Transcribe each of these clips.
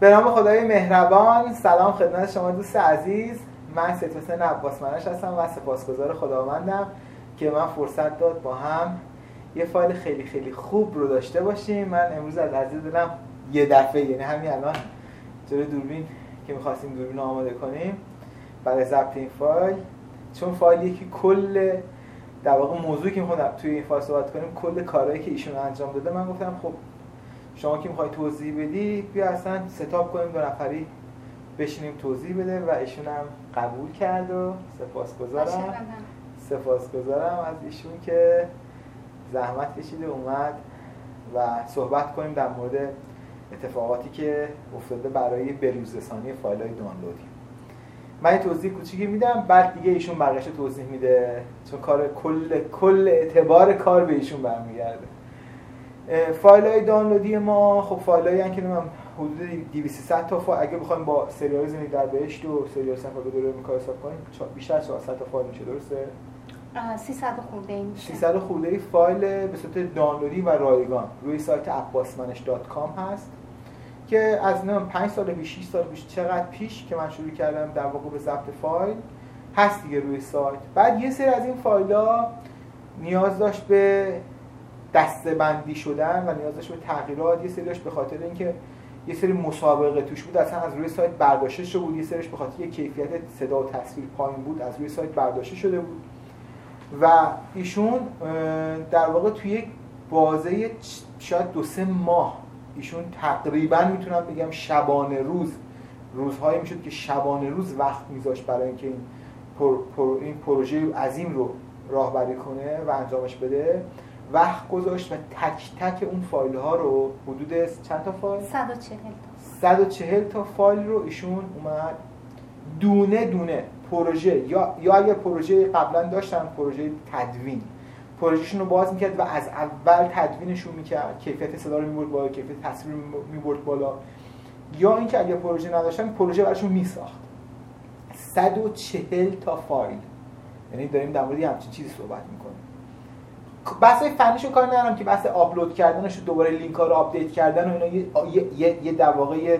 به نام خدای مهربان. سلام خدمت شما دوست عزیز. من سید حسین عباس منش هستم و سپاسگزار خداوندم که من فرصت داد با هم یه فایل خیلی خیلی خوب رو داشته باشیم. من امروز از عزیز دلم یه دفعه، یعنی همین الان جلوی دوربین که می‌خواستیم دوربین رو آماده کنیم برای ضبط این فایل، چون فایلی که کل در واقع موضوعی که می‌خوام توی این فایل صحبت کنیم کل کارهایی که ایشون انجام داده، من گفتم خب شما که می‌خوای توضیح بدی بیا اصلا ستاپ کنیم، دو نفری بشینیم توضیح بده و ایشون هم قبول کرد و سپاسگزارم از ایشون که زحمت کشیده اومد و صحبت کنیم در مورد اتفاقاتی که افتاده برای بروزرسانی فایل‌های دانلودی. من توضیح کوچیکی میدم، بعد دیگه ایشون بقیه‌اش توضیح میده، چون کار کل اعتبار کار به ایشون برمیگرده. فایل‌های دانلودی ما خب فایل‌هایی هستند که من حدود 200 تا فایل، اگه بخوایم با سریال زندگی در بهشت و سریال صفحه به دوره میکار حساب کنیم بیشتر از 400 تا فایل میشه، درسته؟ 300 خورده میشه. 300 خورده فایل به صورت دانلودی و رایگان روی سایت abbasmanesh.com هست که از 5 سال پیش 6 سال پیش چقدر پیش که من شروع کردم در واقع به ضبط فایل هست دیگه روی سایت. بعد یه سری از این فایل‌ها نیاز داشت به دسته‌بندی شدن و نیاز داشت به تغییرات. یه سریش به خاطر اینکه یه سری مسابقه توش بود اصلا از روی سایت برداشته شده بود، یه سریش به خاطر کیفیت صدا و تصویر پایین بود از روی سایت برداشته شده بود و ایشون در واقع توی یک بازه شاید 2-3 ماه ایشون تقریبا میتونم بگم شبانه روزهایی میشد که شبانه روز وقت میذاشت برای اینکه این پروژه عظیم رو راهبری کنه و انجامش بده. وقت گذاشت و تک تک اون فایل ها رو حدود چند تا فایل؟ 140 تا فایل رو ایشون اومد دونه دونه پروژه یا اگه پروژه قبلا داشتن پروژه تدوین پروژهشون رو باز میکرد و از اول تدوینشون میکرد، کیفیت صدا رو میبرد بالا، کیفیت تصویر میبرد بالا، یا اینکه اگه پروژه نداشتن پروژه براشون میساخت. 140 تا فایل، یعنی داریم در مورد همچین چیزی صحبت میکنیم. بحث فنیشو کار ندارم که بحث آپلود کردنش و دوباره لینک‌ها رو آپدیت کردن و اینا یه در واقع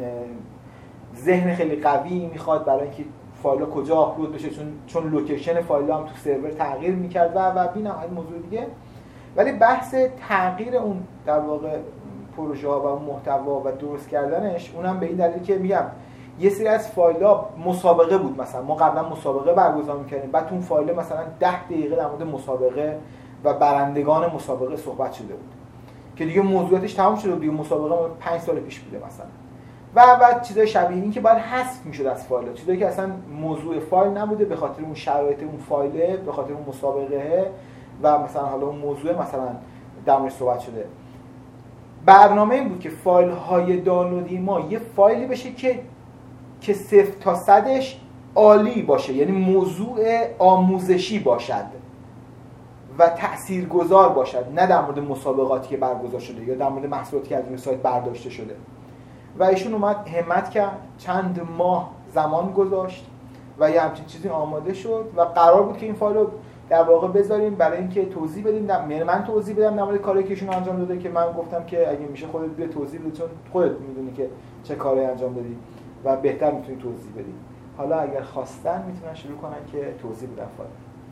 ذهن خیلی قوی میخواد برای اینکه فایل‌ها کجا آپلود بشه، چون لوکیشن فایل‌ها هم تو سرور تغییر میکرد و بینم این موضوع دیگه. ولی بحث تغییر اون در واقع پروژه‌ها و اون محتوا و درست کردنش، اونم به این دلیل که میگم یه سری از فایل‌ها مسابقه بود، مثلا ما قبلا مسابقه برگزار می‌کردیم، بعد تو اون فایل مثلا 10 دقیقه در مورد مسابقه و برندگان مسابقه صحبت شده بود که دیگه موضوعاتش تمام شده بود، دیگه مسابقه 5 سال پیش بوده مثلا و چیزای شبیه این که باید حذف میشد از فایل، چیزایی که اصلا موضوع فایل نبوده به خاطر اون شرایط اون فایله، به خاطر اون مسابقه و مثلا حالا اون موضوع مثلا در موردش صحبت شده. برنامه این بود که فایل های دانلودی ما یه فایلی بشه که 0 تا 100ش عالی باشه، یعنی موضوع آموزشی باشد و تاثیرگذار باشد، نه در مورد مسابقاتی که برگزار شده یا در مورد محصولاتی که از روی سایت برداشته شده. و ایشون اومد همت کرد، چند ماه زمان گذاشت و یه همچین چیزی آماده شد و قرار بود که این فایل رو در واقع بذاریم برای اینکه توضیح بدیم. من توضیح بدم در مورد کاری که ایشون انجام داده که من گفتم که اگه میشه خودت بیا توضیح بده، چون خودت میدونی که چه کاری انجام دادی و بهتر میتونی توضیح بدی. حالا اگر خواستن میتونن شروع کنن که توضیح بدن فایل.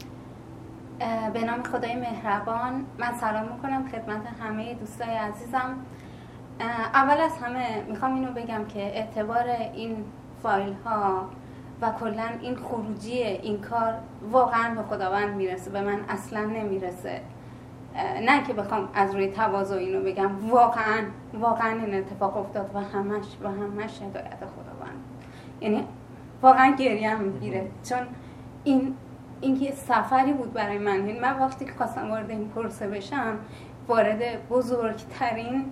به نام خدای مهربان من سلام میکنم خدمت همه دوستای عزیزم. اول از همه میخوام اینو بگم که اعتبار این فایل ها و کلا این خروجی این کار واقعا به خداوند میرسه، به من اصلا نمیرسه. نه که بخوام از روی تواضع اینو بگم، واقعا این اتفاق افتاد و همش هدایت خداوند. یعنی واقعا گریه هم میگیره، چون این یه سفری بود برای من. یعنی من وقتی که خواستم وارد این پروسه بشم، وارد بزرگترین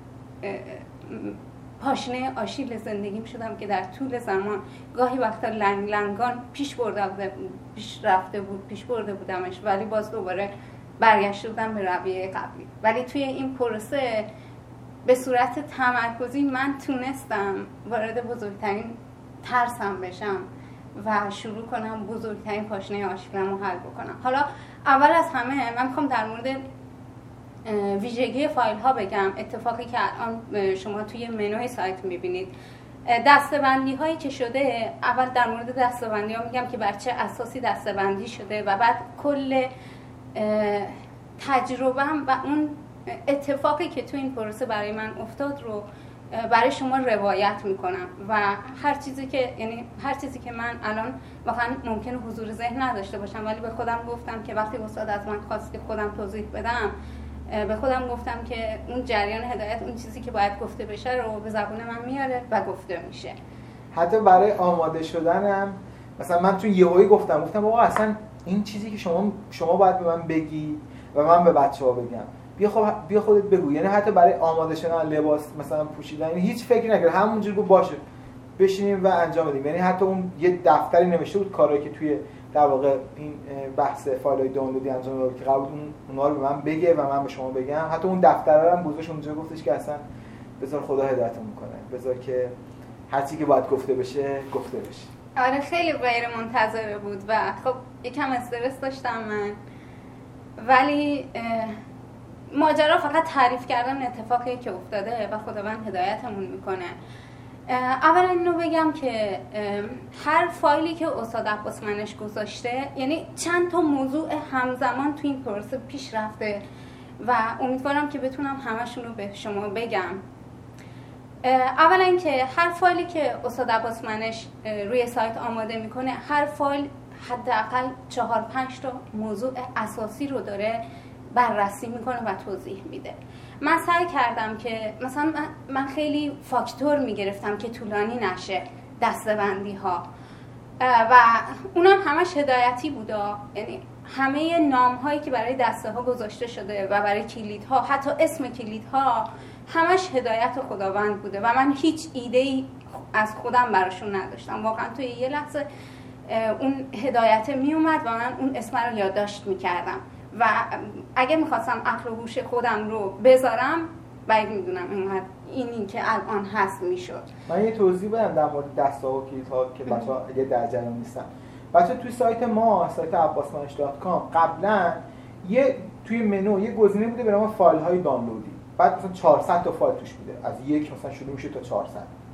پاشنه آشیل زندگیم شدم که در طول زمان گاهی وقتا لنگان پیش برده بودمش، ولی باز دوباره برگشته بودم به رویه قبلی. ولی توی این پروسه به صورت تمرکزی من تونستم وارد بزرگترین ترسم بشم و شروع کنم بزرگترین پاشنه آشیلم رو حل بکنم. حالا اول از همه من میخوام در مورد ویژگی فایل ها بگم. اتفاقی که الان شما توی منوی سایت میبینید، دسته‌بندی هایی که شده، اول در مورد دسته‌بندی ها میگم که بر چه اساسی دسته‌بندی شده و بعد کل تجربه‌ام و اون اتفاقی که تو این پروسه برای من افتاد رو برای شما روایت میکنم و هر چیزی که من الان واقعا ممکنه حضور ذهن نداشته باشم، ولی به خودم گفتم که وقتی استاد از من خواست که خودم توضیح بدم، به خودم گفتم که اون جریان هدایت، اون چیزی که باید گفته بشه رو به زبون من میاره و گفته میشه. حتی برای آماده شدنم مثلا من چون یهویی گفتم آقا اصلا این چیزی که شما باید به من بگی و من به بچه‌ها بگم، بیا خودت بگو. یعنی حتی برای آماده شدن لباس مثلا پوشیدن، یعنی هیچ فکری نکرد، همونجوری گفت باشه بشینیم و انجام بدیم. یعنی حتی اون یه دفتری نوشته بود کارهایی که توی در واقع این بحث فایل‌های دانلودی انجام داد که قرار بود اونها رو به من بگه و من به شما بگم. حتی اون دفتر رو هم گذاشت اونجا، گفتش که اصلا بذار خدا هدایتمون کنه، بذار که هر چیزی که باید گفته بشه گفته بشه. آره خیلی غیر منتظره بود و خب یکم استرس داشتم من، ولی ماجرا فقط تعریف کردن اتفاقی که افتاده و خداوند هدایتمون میکنه. اولا اینو بگم که هر فایلی که استاد عباس منش گذاشته، یعنی چند تا موضوع همزمان تو این پروسه پیش رفته و امیدوارم که بتونم همشون رو به شما بگم. اولا اینکه هر فایلی که استاد عباس منش روی سایت آماده میکنه، هر فایل حداقل 4-5 تا موضوع اساسی رو داره بررسی میکنه و توضیح میده. من سعی کردم که مثلا من خیلی فاکتور میگرفتم که طولانی نشه دسته‌بندی ها و اونم همش هدایتی بوده، یعنی همه نام هایی که برای دسته ها گذاشته شده و برای کلیدها، حتی اسم کلیدها، همش هدایت خداوند بوده و من هیچ ایده‌ای از خودم براشون نداشتم. واقعا توی یه لحظه اون هدایت میومد و من اون اسم رو یادداشت میکردم و اگه میخواستم عقل و هوش خودم رو بذارم، باید میدونم اینی که الان هست میشد. من یه توضیح بدم در مورد دسته ها و کلیدها که بچه‌ها اگه در جریان نیستن. بچه‌ها توی سایت ما، سایت abbasmansh.com، قبلا توی منو یه گزینه بوده به نام فایل های دانلودی. بعد مثلا 400 تا فایل توش بوده، از یک مثلا شروع میشه تا 400.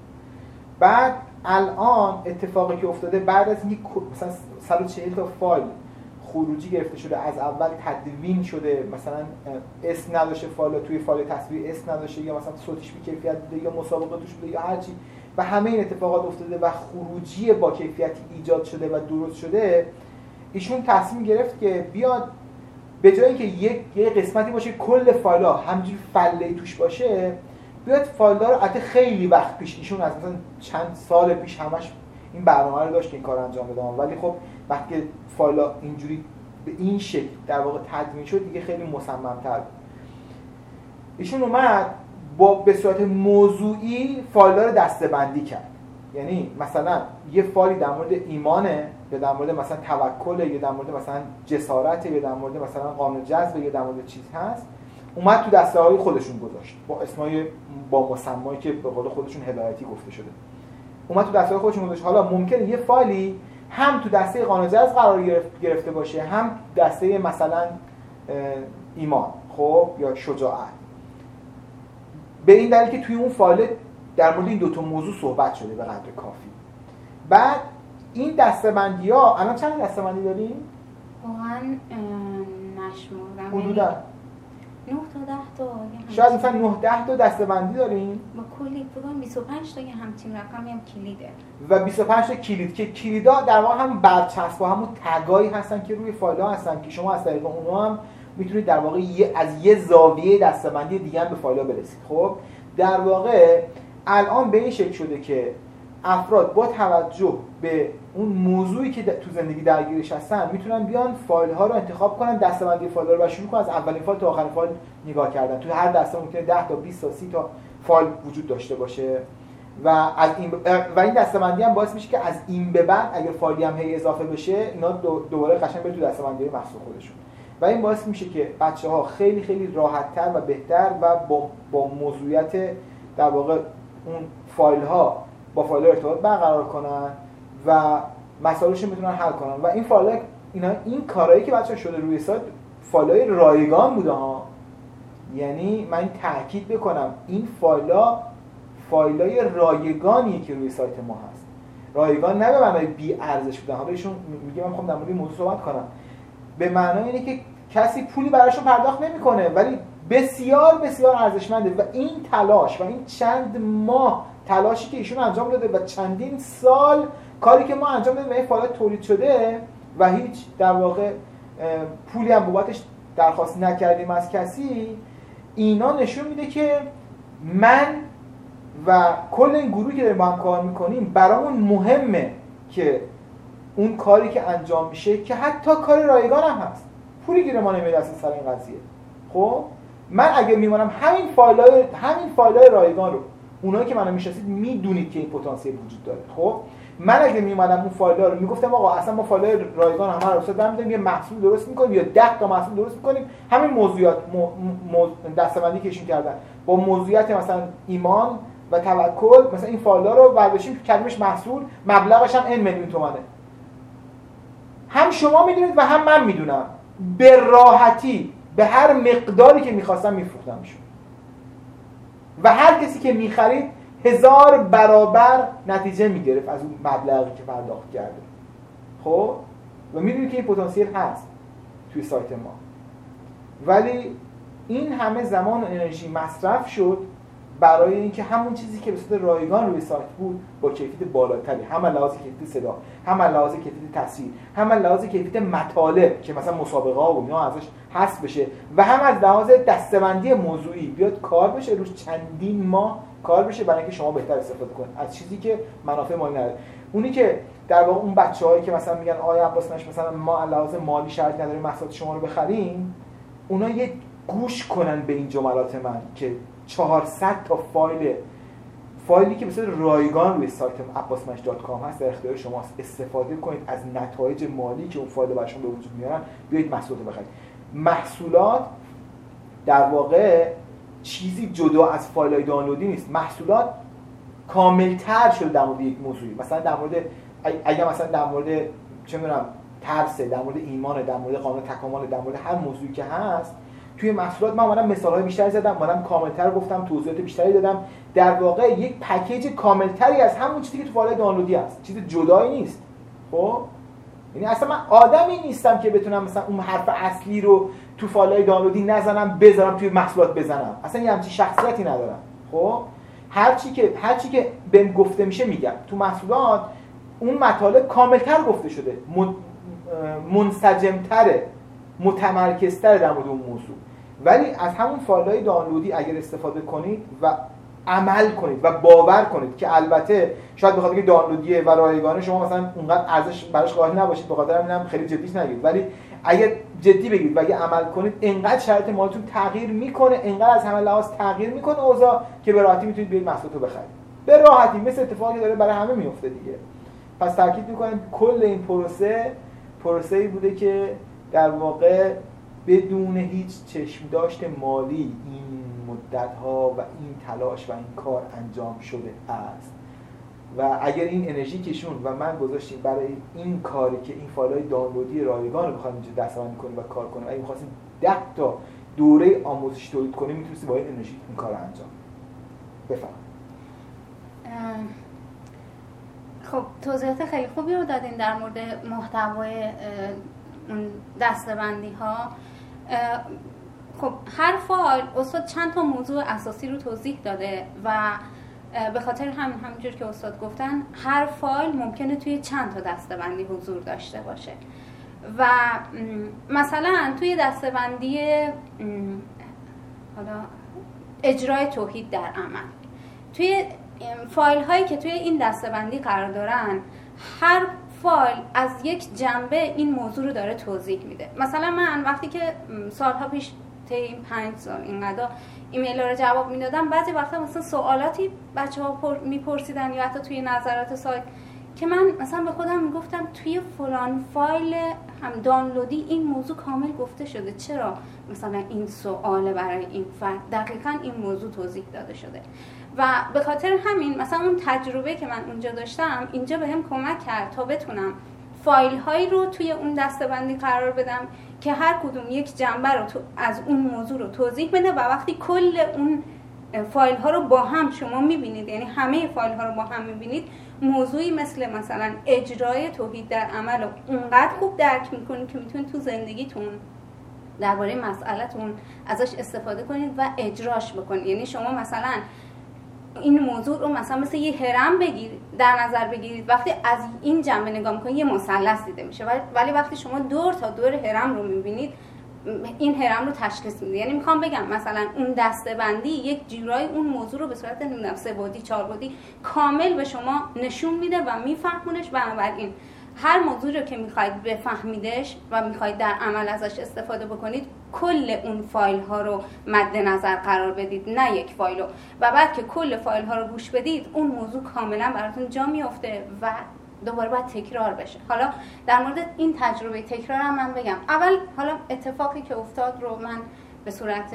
بعد الان اتفاقی که افتاده، بعد از اینکه مثلا 140 تا فایل خروجی گرفته شده، از اول تدوین شده، مثلا اسم نداشته فایل، توی فایل تصویری اسم نداشته، یا مثلا صوتیش بی کیفیت بوده، یا مسابقه توش بوده، یا هر چی، و همه این اتفاقات افتاده و خروجی با کیفیتی ایجاد شده و درست شده، ایشون تصمیم گرفت که بیاد به جای اینکه یه قسمتی باشه کل فایل‌ها همینجوری فله‌ای توش باشه، بیاد فایل‌ها رو البته خیلی وقت پیش، ایشون از مثلا چند سال پیش همش این برنامه رو داشت که این کار انجام بده، ولی خب وقتی فایل‌ها اینجوری به این شکل در واقع تدوین شد دیگه خیلی مصمم‌تر بود. ایشون اومد به صورت موضوعی فایل‌ها رو دسته‌بندی کرد. یعنی مثلا یه فایلی در مورد ایمانه، یا در مورد مثلا توکل، یا در مورد مثلا جسارت، یا در مورد مثلا قانون جذب، یا در مورد چیز هست، اومد تو دسته‌های خودشون گذاشت با اسمای با مسمایی که به قول خودشون هدایتی گفته شده. اومد تو دسته‌های خودشون گذاشت. حالا ممکنه یه فایلی هم تو دسته قانون جذب قرار گرفته باشه، هم دسته مثلا ایمان، خب، یا شجاعت، به این دلیل که توی اون فایل در مورد این دو تا موضوع صحبت شده به قدر کافی. بعد این دسته‌بندی‌ها الان چند دسته‌بندی داریم؟ واقعا نشمردم، حدوداً 9 تا 10 تا، شاید مثلا 9-10 تا دسته‌بندی داریم با کلی بگم 25 تا همچین رقمی هم کلیده و 25 تا کلید، که کلیدها در واقع هم برچسب‌ها، همون تگایی هستن که روی فایل‌ها هستن که شما از طریق اونها هم میتونید در واقع از یه زاویه دسته‌بندی دیگه هم به فایل‌ها برسید. خب در واقع الان به این شکل شده که افراد با توجه به اون موضوعی که تو زندگی درگیرش هستن میتونن بیان فایل ها رو انتخاب کنن، دسته‌بندی فایل ها رو شروع کنن، از اولین فایل تا آخرین فایل نگاه کردن. تو هر دسته ممکنه 10 تا 20 تا 30 تا فایل وجود داشته باشه و این دسته‌بندی هم باعث میشه که از این به بعد اگر فایلی هم هی اضافه بشه، اینا دوباره قشنگ بره تو دسته‌بندی مخصوص خودشون و این باعث میشه که بچه‌ها خیلی خیلی راحت‌تر و بهتر و با موضوعیت در واقع اون فایل ها با فایل ارتباط برقرار کنن و مسائلشون میتونن حل کنن. و این فایل این کارهایی که بچه‌ها شده روی سایت فایل‌های رایگان بوده ها، یعنی من تاکید بکنم این فایلای رایگانیه که روی سایت ما هست. رایگان نه به معنای بی ارزش بودن، حالا ایشون میگه من میخوام در مورد این موضوع صحبت کنم، به معنای اینه که کسی پولی براشون پرداخت نمیکنه ولی بسیار بسیار ارزشمنده و این تلاش و این چند ماه تلاشی که ایشون انجام داده و چندین سال کاری که ما انجام دادیم و این فایل تولید شده و هیچ در واقع پولی هم بابتش درخواست نکردیم از کسی، اینا نشون میده که من و کل این گروهی که داریم با هم کار میکنیم برامون مهمه که اون کاری که انجام میشه که حتی کار رایگان هم هست، پولی گیر ما نمیاد اصلا سر این قضیه. خب من اگه میمونم همین فایلای رایگان رو، اونایی که منو میشناسید میدونید که این پتانسیل وجود داره. خب من اگه میومدم اون فایل‌ها رو میگفتم آقا اصلا ما فایل‌های رایگان همه رو برمی‌داریم یه محصول درست می‌کنیم یا 10 تا محصول درست می‌کنیم، همین موضوعات دسته‌بندی کشیم کردن با موضوعیت مثلا ایمان و توکل، مثلا این فایل‌ها رو برداشتیم کلمش محصول، مبلغش هم n میلیون تومانه. هم شما میدونید و هم من میدونم به راحتی به هر مقداری که می‌خواستم می‌فروختمشون و هر کسی که می‌خرید 1000 برابر نتیجه میگرفت از اون مبلغی که پرداخت کرده. خب و میدونید که این پتانسیل هست توی سایت ما، ولی این همه زمان و انرژی مصرف شد برای اینکه همون چیزی که به صورت رایگان روی سایت بود با کیفیت بالاتری، هم لحاظ کیفیت صدا، هم لحاظ کیفیت تصویر، هم لحاظ کیفیت مطالب که مثلا مسابقه ها و اینا ازش حذف بشه و هم از لحاظ دسته‌بندی موضوعی بیاد کار بشه روش، چندین ماه کار بشه برای اینکه شما بهتر استفاده کنید از چیزی که منافع مالی نداره. اونی که در واقع اون بچه‌هایی که مثلا میگن آیا عباس مثلا ما لحاظ مالی شرط نداریم محصولات شما رو بخریم، اونا یه گوش کنن به این جملات من که 400 تا فایلی که به صورت رایگان روی سایت abbasmansh.com هست در اختیار شماست، استفاده کنید از نتایج مالی که اون فایل براشون به وجود میارن، بیایید محصولات رو بخرید. محصولات در واقع چیزی جدا از فایل‌های دانلودی نیست. محصولات کاملتر شده در مورد یک موضوعی، مثلا در مورد اگه مثلا در مورد چه می‌دونم ترس، در مورد ایمان، در مورد قانون تکامل، در مورد هر موضوعی که هست توی محصولات من اومدم مثال‌های بیشتری زدم، اومدم کاملتر گفتم، توضیحات بیشتری دادم، در واقع یک پکیج کاملتری از همون چیزی که تو فایل‌های دانلودی هست، چیز جدایی نیست. خب یعنی اصلا من آدمی نیستم که بتونم مثلا اون حرف اصلی رو تو فایل‌های دانلودی نزنم بذارم توی محصولات بزنم، اصلا یه همچین شخصیتی ندارم. خب هر چی که بهم گفته میشه میگم. تو محصولات اون مطالب کاملتر گفته شده، منسجم‌تره، متمرکزتره در مورد اون موضوع، ولی از همون فایل‌های دانلودی اگر استفاده کنید و عمل کنید و باور کنید که البته شاید بخاطر که دانلودیه و رایگانه شما مثلا اونقدر ارزش براش قائل نباشید، بخاطر همینم خیلی جدیش نگیرید، ولی اگر جدی بگیرید و اگه عمل کنید انقدر شرایط مالتون تغییر میکنه، انقدر از همه لحاظ تغییر میکنه اوضاع که به راحتی میتونید برید محصولاتو بخرید. به راحتی، مثل اتفاقی داره برای همه میفته دیگه. پس تاکید میکنم کل این پروسه‌ای بوده که در واقع بدون هیچ چشمداشت مالی این مدت‌ها و این تلاش و این کار انجام شده است و اگر این انرژی کشون و من گذاشتیم برای این کاری که این فایل‌های دانلودی رایگان رو بخوایم اینجا دسته‌بندی کنیم و کار کنیم، اگه می‌خواستیم 10 تا دوره آموزشی تولید کنیم میتونستیم با این انرژی این کار رو انجام بفرمایید. خب توضیحات خیلی خوبی رو دادین در مورد محتوای اون دسته‌بندی ها. خب هر فایل استاد چند تا موضوع اساسی رو توضیح داده و به خاطر همینجور که استاد گفتن هر فایل ممکنه توی چند تا دسته‌بندی حضور داشته باشه و مثلا توی دسته‌بندی حالا اجرای توحید در عمل، توی فایل هایی که توی این دسته‌بندی قرار دارن هر فایل از یک جنبه این موضوع رو داره توضیح میده. مثلا من وقتی که سالها پیش طی 5 سال اینقدر ایمیل رو جواب میدادم، بعضی وقتا مثلا سوالاتی بچه‌ها میپرسیدن یا حتی توی نظرات سایت که من مثلا به خودم میگفتم توی فلان فایل هم دانلودی این موضوع کامل گفته شده، چرا مثلا این سوال برای این فرد دقیقاً این موضوع توضیح داده شده. و به خاطر همین مثلا اون تجربه که من اونجا داشتم اینجا بهم کمک کرد تا بتونم فایل هایی رو توی اون دسته‌بندی قرار بدم که هر کدوم یک جنبه رو از اون موضوع رو توضیح بده و وقتی کل اون فایل ها رو با هم شما میبینید، یعنی همه فایل ها رو با هم میبینید، موضوعی مثلا اجرای توحید در عمل رو اونقدر خوب درک میکنید که میتونید تو زندگیتون درباره مسئله‌تون ازش استفاده کنید و اجراش بکنید. یعنی شما مثلا این موضوع رو مثل یه هرم در نظر بگیرید، وقتی از این جنبه نگاه میکنید یه مثلث دیده میشه، ولی وقتی شما دور تا دور هرم رو میبینید این هرم رو تشخیص میده. یعنی میخوام بگم مثلا اون دسته‌بندی یک جورایی اون موضوع رو به صورت 3 بعدی 4 بعدی کامل به شما نشون میده و میفهمونش. بنابراین هر موضوعی رو که میخواید بفهمیدش و میخواید در عمل ازش استفاده بکنید، کل اون فایل ها رو مد نظر قرار بدید، نه یک فایل رو. و بعد که کل فایل ها رو گوش بدید، اون موضوع کاملا براتون جا میفته و دوباره باید تکرار بشه. حالا در مورد این تجربه تکرار هم من بگم. اول حالا اتفاقی که افتاد رو من به صورت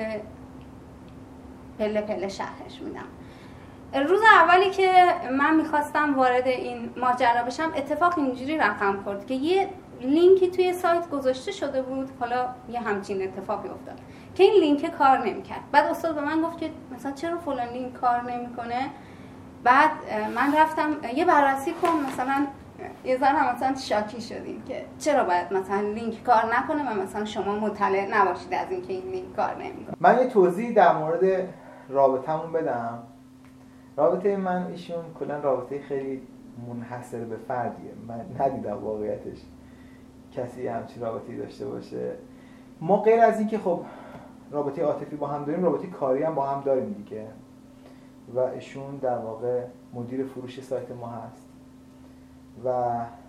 پله پله شرحش میدم. روز اولی که من میخواستم وارد این ماجرا بشم، اتفاق اینجوری رقم خورد که یه لینکی توی سایت گذاشته شده بود، حالا یه همچین اتفاقی افتاد که این لینک کار نمیکرد. بعد استاد به من گفت که مثلا چرا فلان لینک کار نمیکنه. بعد من رفتم یه بررسی کن، مثلا یه ذره هم مثلا شاکی شدیم که چرا باید مثلا لینک کار نکنه و مثلا شما مطلع نباشید از اینکه این لینک کار نمیکنه. من یه توضیح در مورد رابطمون بدم. رابطه من ایشون کلا رابطه خیلی منحصر به فردیه. من ندیدم واقعیتش کسی همچین رابطه‌ای داشته باشه. ما غیر از این که خب رابطه عاطفی با هم داریم، رابطه کاری هم با هم داریم دیگه. و ایشون در واقع مدیر فروش سایت ما هست و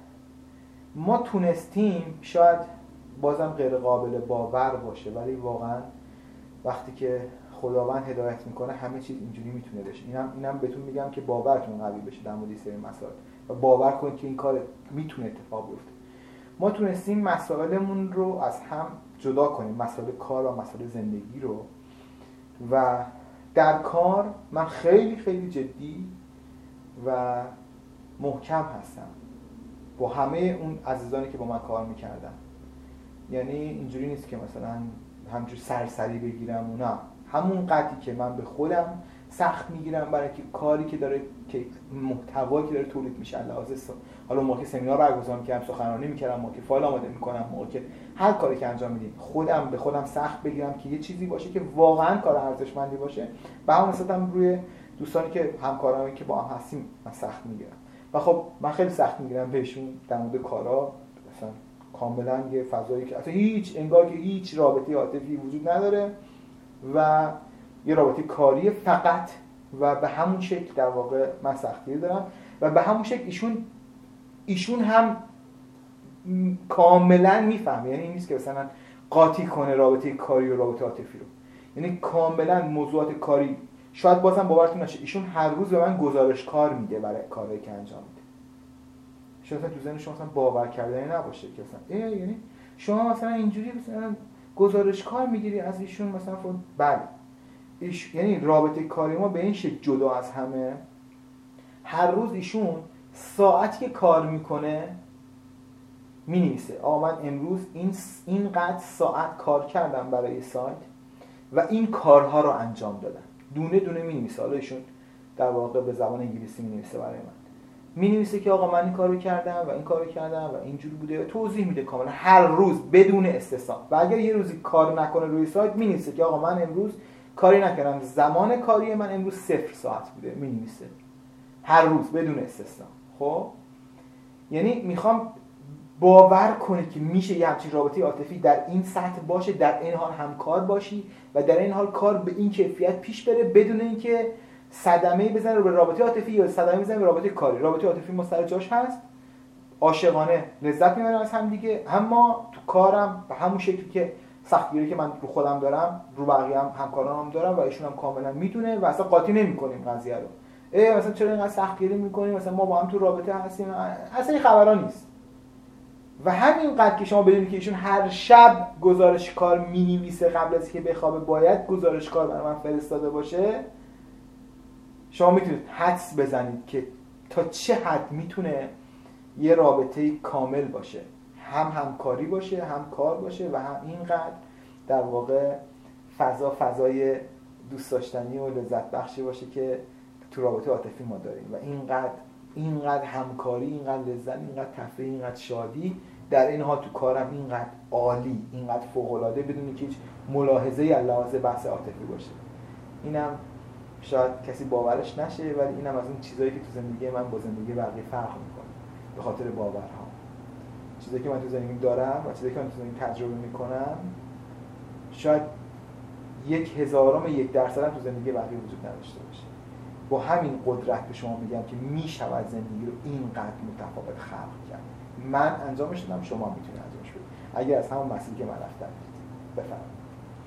ما تونستیم، شاید بازم غیر قابل باور باشه ولی واقعا وقتی که خداوند هدایت میکنه همه چیز اینجوری میتونه بشه. اینم بهتون میگم که باورتون قوی بشه در مورد سری مسائل و باور کنید که این کار میتونه اتفاق بیفته. ما تونستیم مسائلمون رو از هم جدا کنیم، مسائل کار و مسائل زندگی رو. و در کار من خیلی خیلی جدی و محکم هستم با همه اون عزیزانی که با من کار میکردن. یعنی اینجوری نیست که مثلا همجور سرسری بگیرم و نه، همون قدری که من به خودم سخت میگیرم برای که کاری که داره، که محتوایی که داره تولید میشه لازم. حالا موقع سمینار برگزار میکردم، سخنرانی میکردم، موقع فایل آماده میکنم، موقع هر کاری که انجام میدیم خودم به خودم سخت بگیرم که یه چیزی باشه که واقعا کار ارزشمندی باشه. به همون حسابم روی دوستانی که همکارانی که با هم هستیم من سخت میگیرم و خب من خیلی سخت میگیرم بهشون در مورد کارا. مثلا کاملا یه فضایی که اصلا انگار که هیچ رابطه عاطفی وجود نداره و یه رابطه کاری فقط و به همون شکل در واقع من سختی دارم و به همون شکل ایشون هم کاملا میفهمه. یعنی این نیست که مثلا قاطی کنه رابطه کاری و رابطه عاطفی رو. یعنی کاملا موضوعات کاری، شاید بازم باورتون نشه، ایشون هر روز به من گزارش کار میده برای کاری که انجام میده. شاید تو ذهن شما مثلا باور کردنی نباشه که مثلا یعنی شما مثلا اینجوری مثلا گزارش کار میگیری از ایشون مثلا بله. یعنی رابطه کاری ما به این شکل جدا از همه. هر روز ایشون ساعتی که کار میکنه مینویسه آقا من امروز اینقدر ساعت کار کردم برای سایت و این کارها رو انجام دادم. دونه دونه مینویسه. حالا ایشون در واقع به زبان انگلیسی مینویسه برای من. مینویسه که آقا من این کارو کردم و این کارو کردم و اینجوری بوده، توضیح میده کاملا هر روز بدون استثنا. و اگر یه روزی کار نکنه روی سایت مینویسه که آقا من امروز کاری نکردم، زمان کاری من امروز 0 ساعت بوده، مینویسه هر روز بدون استثنا. خب یعنی میخوام باور کنه که میشه یه همچین رابطه عاطفی در این سطح باشه، در این حال همکار باشی و در این حال کار به این کیفیت پیش بره بدون اینکه صدمه بزنه به رابطه عاطفی یا صدمه بزنه به رابطه کاری. رابطه عاطفی ما سر جاش هست، عاشقانه لذت میبریم از هم دیگه، اما تو کارم به همون شکلی که سختگیری که من رو خودم دارم رو بقیه هم همکارانم دارم و ایشون هم کاملا میدونه و اصلا قاطی نمی‌کنیم قضیه رو. مثلا چرا اینقدر سختگیری می‌کنیم، مثلا ما با هم تو رابطه هستیم، اصلا این خبرا نیست. و همینقدر که شما بدونید که ایشون هر شب گزارش کار می‌نویسه قبل از که بخوابه باید گزارش کار برای من فرستاده باشه، شما میتونید حدس بزنید که تا چه حد میتونه یه رابطه کامل باشه، هم همکاری باشه، هم کار باشه و هم اینقدر در واقع فضای دوست داشتنی و لذت بخشی باشه که تو رابطه عاطفی ما داریم و اینقدر همکاری، اینقدر لذت، اینقدر تفریح، اینقدر شادی، در این حال تو کارم اینقدر عالی، اینقدر فوق‌العاده بدون که هیچ ملاحظه‌ای از لحاظ بحث عاطفی باشه. اینم شاید کسی باورش نشه، ولی اینم از اون چیزایی که تو زندگی من با زندگی بقیه فرق می‌کنه به خاطر باورها. چیزایی که من تو زندگی دارم و چیزایی که من تو زندگی تجربه می‌کنم شاید 1/1000 هم تو زندگی بقیه وجود نداشته باشه. با همین قدرت به شما میگم که میشود زندگی رو اینقدر متفاوت خلق کرد. من انجامش دادم، شما میتونید انجامش بدید اگر از همون مسیری که من رفتم. بفرمایید.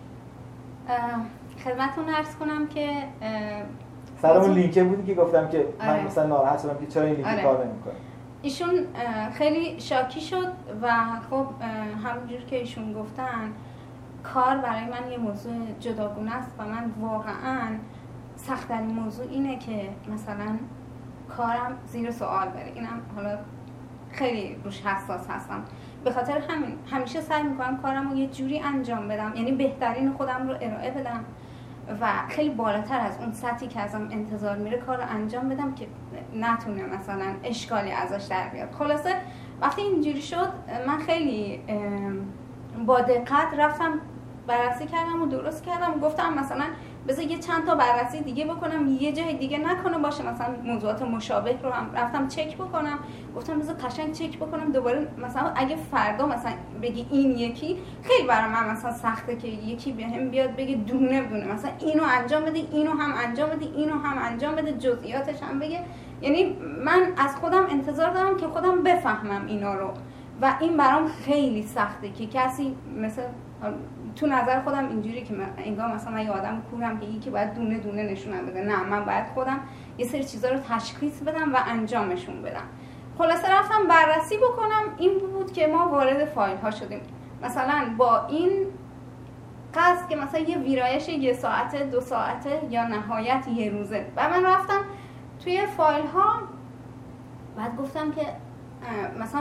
خدمتتون عرض کنم که سر اون لینک بودی که گفتم که من مثلا ناراحت شدم که چرا این لینک کار نمیکنه. ایشون خیلی شاکی شد و خب همونجور که ایشون گفتن کار برای من یه موضوع جداگونه است و من واقعاً سخت‌ترین موضوع اینه که مثلا کارم زیر سوال بره. اینم حالا خیلی روش حساس هستم، به خاطر همین همیشه سعی میکنم کارم رو یه جوری انجام بدم، یعنی بهترین خودم رو ارائه بدم و خیلی بالاتر از اون سطحی که ازم انتظار میره کار رو انجام بدم که نتونه مثلا اشکالی ازش در بیاد. خلاصه وقتی اینجوری شد من خیلی با دقت رفتم بررسی کردم و درست کردم و گفتم مثلا بذار یه چند تا بررسی دیگه بکنم، یه جای دیگه نکنه باشه مثلا موضوعات مشابه رو هم رفتم چک بکنم. گفتم بذار قشنگ چک بکنم دوباره، مثلا اگه فردا مثلا بگی این یکی، خیلی برای من مثلا سخته که یکی بهم بیاد بگه دونه دونه مثلا اینو انجام بده، اینو هم انجام بده، اینو هم انجام بده، جزئیاتش هم بگه. یعنی من از خودم انتظار دارم که خودم بفهمم اینا رو و این برام خیلی سخته که کسی مثلا تو نظر خودم اینجوری که انگار مثلا یه آدم کورم که یکی باید دونه دونه نشونم بده. نه، من باید خودم یه سری چیزا رو تشخیص بدم و انجامشون بدم. خلاصه رفتم بررسی بکنم، این بود که ما وارد فایل ها شدیم. مثلا با این قصد که مثلا یه ویرایش 1 ساعته 2 ساعته یا نهایت 1 روزه و من رفتم توی فایل ها بعد گفتم که مثلا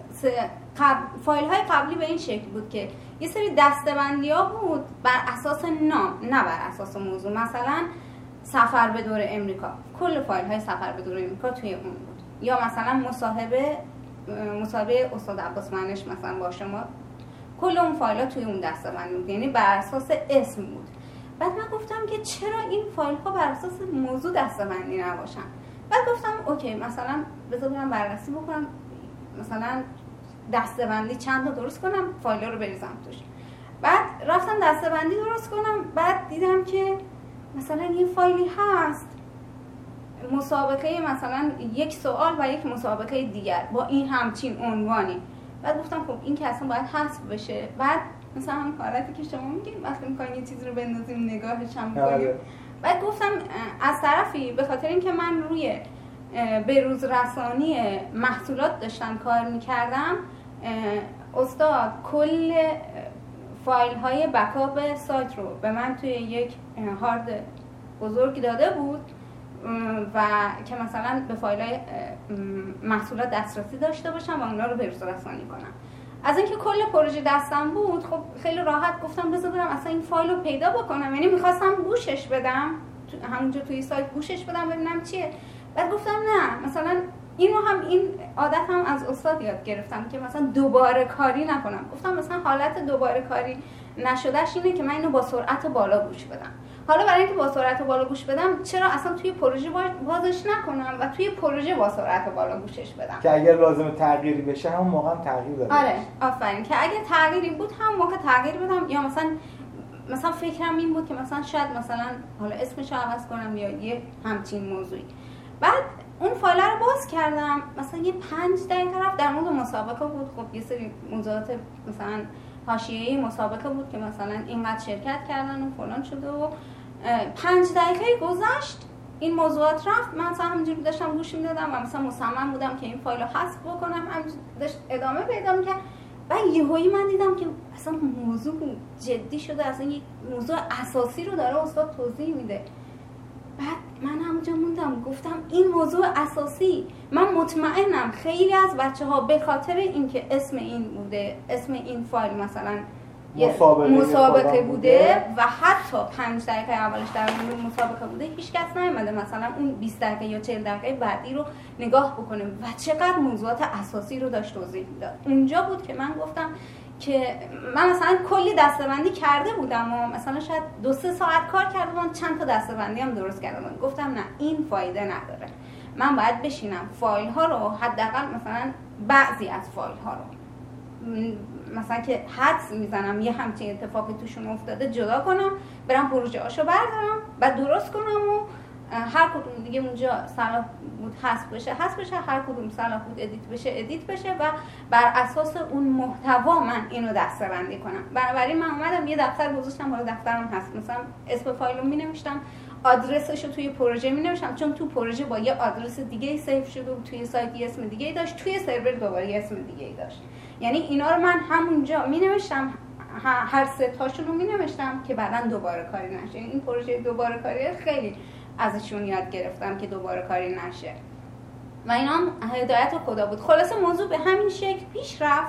فایل های قبلی به این شکل بود که یه سری دسته‌بندی ها بود بر اساس نام، نه بر اساس موضوع. مثلا سفر به دور امریکا، کل فایل های سفر به دور امریکا توی اون بود، یا مثلا مصاحبه استاد عباس منش مثلا با شما، کل اون فایل ها توی اون دسته‌بندی بود، یعنی بر اساس اسم بود. بعد من گفتم که چرا این فایل ها بر اساس موضوع دسته‌بندی نباشن؟ بعد گفتم اوکی مثلا بذار برم بررسی بکنم، مثلا دسته‌بندی چند تا درست کنم، فایل‌ها رو بریزم توش. بعد رفتم دسته‌بندی درست کنم، بعد دیدم که مثلا یه فایلی هست مسابقه مثلا 1 سوال و 1 مسابقه دیگر با این همچین عنوانی. بعد گفتم خب این که اصلا باید حذف بشه. بعد مثلا هم حالتی که شما میگین وقتی می‌خواین یه چیزی رو بندازیم نگاهش هم می‌کنیم. بعد گفتم از طرفی به خاطر اینکه من روی بروز رسانی محصولات داشتم کار می‌کردم، استاد کل فایل های بکاپ سایت رو به من توی یک هارد بزرگی داده بود و که مثلا به فایل های محصولات دسترسی داشته باشم و اونا رو بروز رسانی کنم. از اینکه کل پروژه دستم بود، خب خیلی راحت گفتم بذار برم اصلا این فایل رو پیدا بکنم، یعنی میخواستم گوشش بدم همونجا توی سایت گوشش بدم ببینم چیه. بعد گفتم نه، مثلا اینو هم این عادت هم از استاد یاد گرفتم که مثلا دوباره کاری نکنم. گفتم مثلا حالت دوباره کاری نشدهش اینه که من اینو با سرعت بالا گوش بدم. حالا برای اینکه با سرعت بالا گوش بدم، چرا اصلا توی پروژه بازش نکنم و توی پروژه با سرعت بالا گوشش بدم که اگر لازم تغییری بشه همون موقع هم تغییر داده. آره آفرین، که اگه تغییری بود همون موقع تغییر بدم، یا مثلا فکرم این بود که مثلا شاید مثلا حالا اسمش رو عوض کنم یا یه همچین موضوعی. بعد اون فایل رو باز کردم، مثلا یه 5 دقیقه رفت در مورد مسابقه بود. خب یه سری موضوعات مثلا حاشیه‌ای مسابقه بود که مثلا اینقدر شرکت کردن و فلان شده و 5 دقیقه گذشت این موضوعات رفت. من مثلا همینجوری داشتم گوش میدادم و مثلا مصمم بودم که این فایل رو حذف بکنم، همینجوری داشت ادامه پیدا می‌کرد. بعد یهویی من دیدم که اصلا موضوع جدی شده، اصلا یک موضوع اساسی رو داره استاد توضیح میده. بعد من همونجا موندم، گفتم این موضوع اساسی. من مطمئنم خیلی از بچه‌ها به خاطر اینکه اسم این بوده، اسم این فایل مثلا مسابقه بوده و حتی 5 دقیقه اولش در مورد مسابقه بوده، هیچ کس نیومده مثلا اون 20 دقیقه یا 40 دقیقه بعدی رو نگاه بکنه و چقدر موضوعات اساسی رو داشت توضیح میداد. اونجا بود که من گفتم که من مثلا کلی دسته‌بندی کرده بودم و مثلا شاید 2-3 ساعت کار کرده بودم، چند تا دسته‌بندی هم درست کرده بودم. گفتم نه، این فایده نداره، من باید بشینم فایل ها رو، حداقل مثلا بعضی از فایل ها رو مثلا که حدس میزنم یه همچین اتفاقی توشون افتاده جدا کنم، برم پروژه هاشو بردارم و درست کنم و هر کدوم دیگه اونجا صلاح بود حذف بشه، هر کدوم صلاح بود ادیت بشه و بر اساس اون محتوا من اینو دسته‌بندی کنم. بنابراین من اومدم یه دفتر گذاشتم، حالا دفترم هست، مثلا اسم فایل رو مینوشتم، آدرسش رو توی پروژه مینوشتم، چون تو پروژه با یه آدرس دیگه سیو شده و توی سایت یه اسم دیگه داشت، توی سرور دوباره یه اسم دیگه داشت. یعنی اینا رو من همونجا مینوشتم، هر 3 تاشون رو مینوشتم که بعداً دوباره کاری نشه. این پروژه دوباره کاری خیلی ازشون یاد گرفتم که دوباره کاری نشه و اینا هم هدایت خدا بود. خلاصه موضوع به همین شکل پیش رفت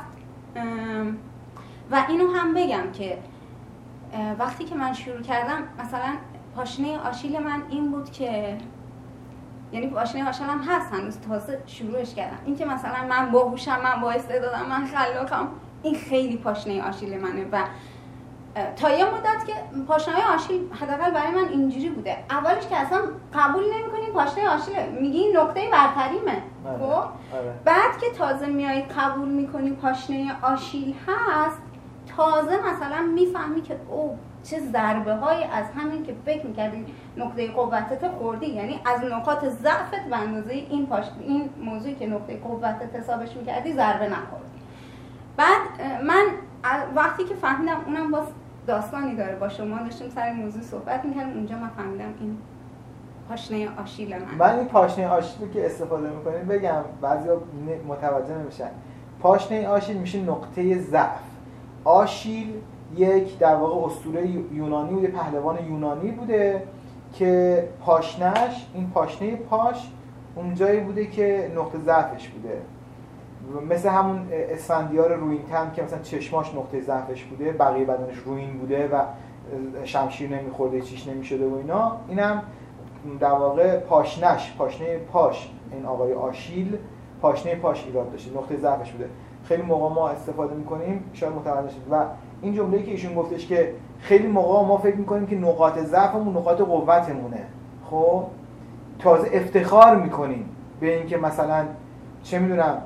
و اینو هم بگم که وقتی که من شروع کردم، مثلا پاشنه آشیل من این بود که، یعنی پاشنه آشیل هم هست هنوز، تازه شروعش کردم، این که مثلا من باهوشم، من با استعدادم، من خلاقم، این خیلی پاشنه آشیل منه و تا یه مدت که پاشنه آشیل حداقل برای من اینجوری بوده، اولش که اصلا قبول نمی‌کنی پاشنه آشیله، میگی این نقطه برتریمه. خب بعد که تازه میای قبول می‌کنی پاشنه آشیل هست، تازه مثلا میفهمی که او چه ضربه‌هایی از همین که فکر می‌کردی نقطه قوتت خوردی، یعنی از نقاط ضعفت به اندازه این موضوعی که نقطه قوتت حسابش می‌کردی ضربه نخوردی. بعد من وقتی که فهمیدم، اونم باز داستانی داره، با شما داشتیم سر این موضوع صحبت می‌کردیم، اونجا من فهمیدم این پاشنه آشیل من این پاشنه آشیل که استفاده می‌کنیم بگم، بعضیا متوجه نمیشن. پاشنه آشیل میشه نقطه ضعف. آشیل یک در واقع اسطوره یونانی بوده، پهلوان یونانی بوده که پاشنش، این پاشنه پاش اونجایی بوده که نقطه ضعفش بوده، مثل همون اسفندیار رویینتن که مثلا چشماش نقطه ضعفش بوده، بقیه بدنش رویین بوده و شمشیر نمیخورده، چیش نمیشده و اینا. اینم در واقع پاشنه پاش، این آقای آشیل پاشنه پاش ایراد داشته، نقطه ضعفش بوده. خیلی موقع ما استفاده میکنیم، شاید متوجه شید. و این جمله‌ای که ایشون گفتش که خیلی موقع ما فکر میکنیم که نقاط ضعفمون نقاط قوتمونه، خب تازه افتخار میکنیم به اینکه مثلا چه میدونم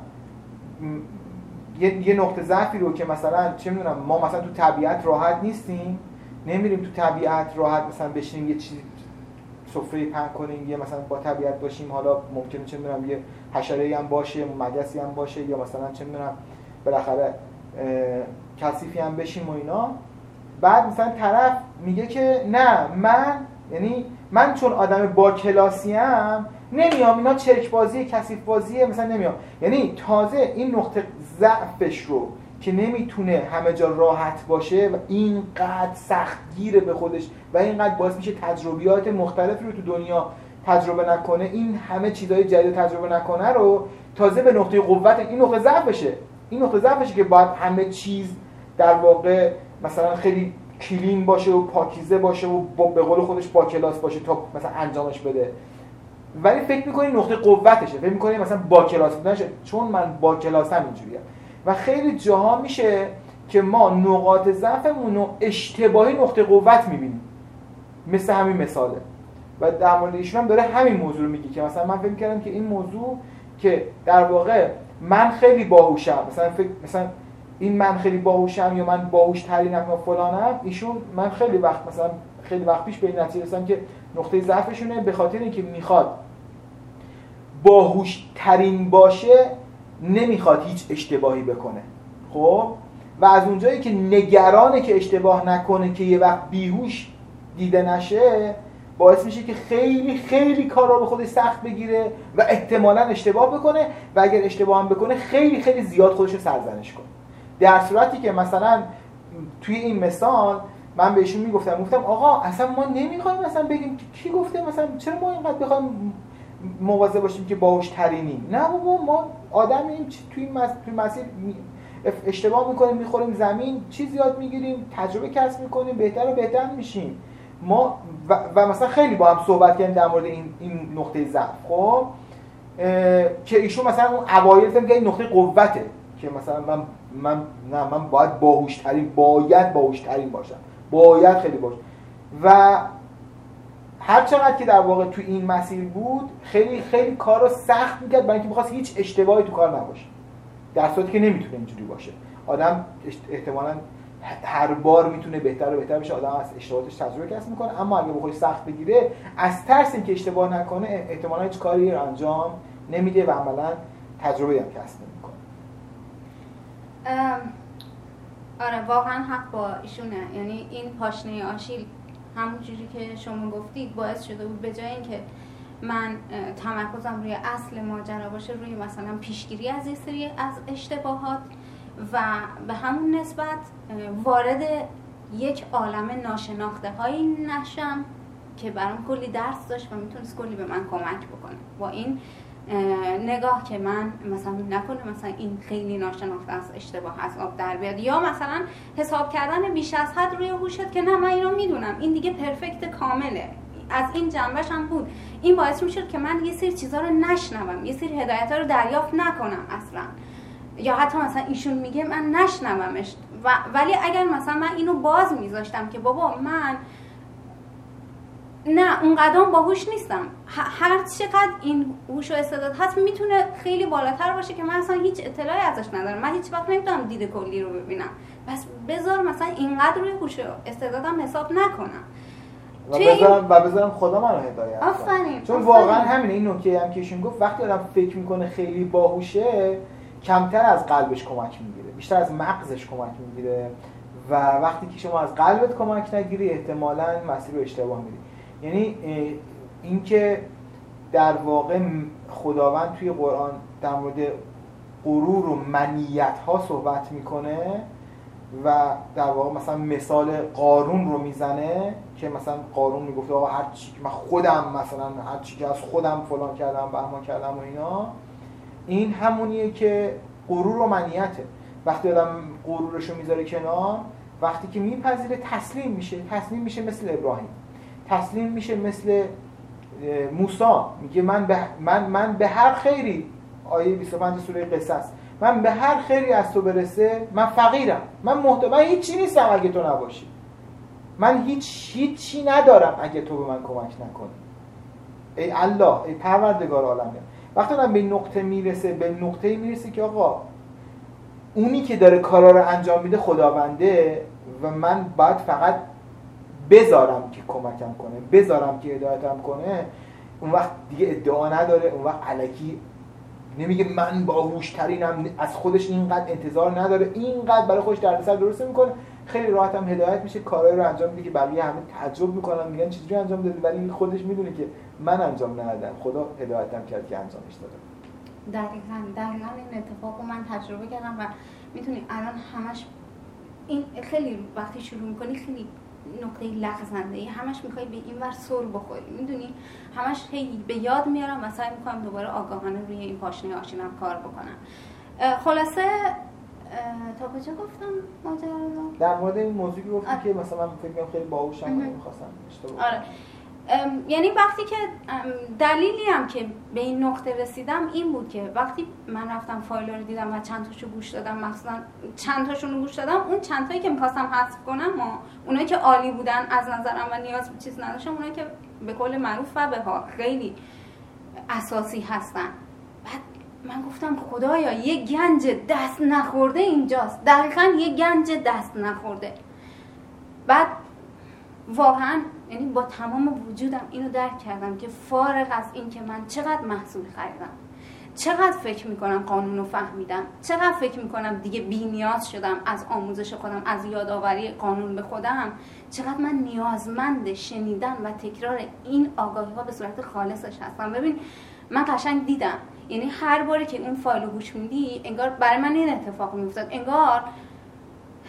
یه نقطه ضعفی رو که مثلا چه میدونم ما مثلا تو طبیعت راحت نیستیم، نمیریم تو طبیعت راحت مثلا بشینیم یه چیزی سفره پهن کنیم، یا مثلا با طبیعت باشیم، حالا ممکنه چه میدونم یه حشره‌ای هم باشه، مگسی هم باشه، یا مثلا چه میدونم بالاخره کثیفی هم بشیم و اینا. بعد مثلا طرف میگه که نه، من چون آدم با کلاسیم نمیام اینا چرک بازی، کثیف بازیه، مثلا نمیام. یعنی تازه این نقطه ضعفش رو که نمیتونه همه جا راحت باشه و اینقدر سختگیره به خودش و اینقدر باعث میشه تجربیات مختلفی رو تو دنیا تجربه نکنه، این همه چیزای جدید تجربه نکنه، رو تازه به نقطه قوت، این نقطه ضعفشه. این نقطه ضعفشه که باید همه چیز در واقع مثلا خیلی کلین باشه و پاکیزه باشه و به قول خودش با کلاس باشه تا مثلا انجامش بده. ولی فکر می‌کنی نقطه قوتشه، فکر می‌کنی مثلا با کلاس بودنشه، چون من با کلاسم اینجوریه. و خیلی جاها میشه که ما نقاط ضعفمون رو اشتباهی نقطه قوت می‌بینیم، مثل همین مثاله. و در مورد ایشون هم داره همین موضوع رو میگه که مثلا من فکر کردم که این موضوع که در واقع من خیلی باهوشم، مثلا این من خیلی باهوشم یا من باهوش‌ترینم یا فلانم، ایشون من خیلی وقت پیش به این نتیجه رسیدم که نقطه ضعفشونه، به خاطر اینکه میخواد باهوش‌ترین باشه، نمیخواد هیچ اشتباهی بکنه. خب و از اونجایی که نگرانه که اشتباه نکنه که یه وقت بیهوش دیده نشه، باعث میشه که خیلی خیلی کارا به خودش سخت بگیره و احتمالاً اشتباه بکنه و اگر اشتباه هم بکنه خیلی خیلی زیاد خودش رو سرزنش کنه. در صورتی که مثلا توی این مثال من بهشون گفتم آقا اصلا ما نمیخوایم مثلا بگیم کی گفته مثلا چرا ما اینقدر بخوایم مواظب باشیم که باهوش‌ترینیم. نه بابا، ما آدمیم، توی مسیر اشتباه میکنیم، میخوریم زمین، چیز یاد میگیریم، تجربه کسب میکنیم، بهتر و بهتر میشیم. ما و مثلا خیلی با هم صحبت کردیم در مورد این نقطه ضعف. خب که ایشون مثلا اون اوایل فهم که این نقطه قوته که مثلا من باید باهوش‌ترین باشم، باید خیلی باهوش. و هر چقدر که در واقع تو این مسیر بود خیلی خیلی کار رو سخت میکرد برای اینکه می‌خواست هیچ اشتباهی تو کار نباشه، در صورتی که نمیتونه اینجوری باشه. آدم احتمالاً هر بار میتونه بهتر و بهتر بشه، آدم از اشتباهاتش تجربه کسب میکنه، اما اگه بخواد سخت بگیره از ترس اینکه اشتباه نکنه احتمالاً هیچ کاری رو انجام نمیده و عملاً تجربه هم کسب نمیکنه. آره واقعا حق با ایشونه. یعنی این پاشنه آشیل همون جوری که شما گفتید باعث شده بود به جای اینکه من تمرکزم روی اصل ماجرا باشه، روی مثلا پیشگیری از این سری از اشتباهات و به همون نسبت وارد یک عالم ناشناخته هایی نشم که برام کلی درس داشت و میتونست کلی به من کمک بکنه. با این نگاه که من مثلا نکنه مثلا این خیلی ناشناخته از اشتباه از آب در بیاد، یا مثلا حساب کردن بیش از حد روی هوشت که نه من اینو میدونم، این دیگه پرفکت کامله. از این جنبش هم بود. این باعث میشد که من یه سری چیزا رو نشنوم، یه سری هدایت‌ها رو دریافت نکنم اصلا، یا حتی مثلا ایشون میگه من نشنومش. ولی اگر مثلا من اینو باز میذاشتم که بابا من نه اون قدم باهوش نیستم، هر چقدر این هوش و استعداد هست میتونه خیلی بالاتر باشه که من اصلا هیچ اطلاعی ازش ندارم، من هیچ وقت نمیتونم دید کلی رو ببینم، بس بذار مثلا اینقدر روی هوش و استعدادم حساب نکنم و بذارم خدا منو هدایت کنه. چون واقعا همینه. این نکته هم که ایشون گفت وقتی آدم فکر میکنه خیلی باهوشه کمتر از قلبش کمک میگیره، بیشتر از مغزش کمک میگیره و وقتی که شما از قلبت کمک نگیری احتمالاً مسیر رو اشتباه میری. یعنی اینکه در واقع خداوند توی قرآن در مورد غرور و منیت ها صحبت میکنه و در واقع مثلا مثال قارون رو میزنه که مثلا قارون میگفت آقا هر چی من خودم مثلا هر چی که از خودم فلان کردم بهمان کردم و اینا، این همونیه که غرور و منیته. وقتی آدم غرورش رو میذاره کنار، وقتی که میپذیره تسلیم میشه مثل ابراهیم، تسلیم میشه مثل موسی، میگه من به هر خیری، آیه 25 سوره قصص، من به هر خیری از تو برسه من فقیرم، من هیچی نیستم اگه تو نباشی، من هیچی ندارم اگه تو به من کمک نکنی. ای الله، ای پروردگار عالم. وقتی آدم به نقطه میرسه که آقا اونی که داره کارا رو انجام میده خداونده و من باید فقط بذارم که کمکم کنه، بذارم که هدایتم کنه، اون وقت دیگه ادعا نداره، اون وقت الکی نمیگه من باهوش‌ترینم، از خودش اینقدر انتظار نداره، اینقدر برای خودش دردسر درست میکنه، خیلی راحت هم هدایت میشه، کارهای رو انجام میده که بقیه همه تعجب میکنن میگن چجوری انجام دادی، ولی خودش میدونه که من انجام ندادم، خدا هدایتم کرد که انجامش دادم. دقیقاً این اتفاقو من تجربه کردم و میتونی الان همش این خیلی وقتی شروع میکنی خیلی نقطه لغزنده، همش میخوای به این ور سر بخوری، میدونی همش خیلی به یاد میارم و سعی میکنم دوباره آگاهانه روی این پاشنه آشیلم کار بکنم. خلاصه تا کجا گفتم ماجرا رو؟ در مورد این موضوعی گفتم که مثلا من فکر کنم خیلی باهوشم نمیخواستم اشتباه. آره. یعنی وقتی که دلیلی هم که به این نقطه رسیدم این بود که وقتی من رفتم فایل رو دیدم و چند تاشو گوش دادم، مثلا چند تاشون رو گوش دادم، اون چند تایی که می‌خواستم حذف کنم و اونایی که عالی بودن از نظرم و نیاز به چیز نداشتم، اونایی که به قول معروف و بها خیلی اساسی هستن، بعد من گفتم خدایا یه گنج دست نخورده اینجاست، دقیقاً یه گنج دست نخورده. بعد واقعاً یعنی با تمام وجودم اینو درک کردم که فارغ از این که من چقدر محصول خریدم، چقدر فکر میکنم قانون رو فهمیدم، چقدر فکر میکنم دیگه بی نیاز شدم از آموزش خودم، از یادآوری قانون به خودم، چقدر من نیازمند شنیدن و تکرار این آگاهی ها به صورت خالصش هستم. ببین من قشنگ دیدم، یعنی هر باری که اون فایل رو گوش میدی انگار برای من این اتفاق میافتاد، انگار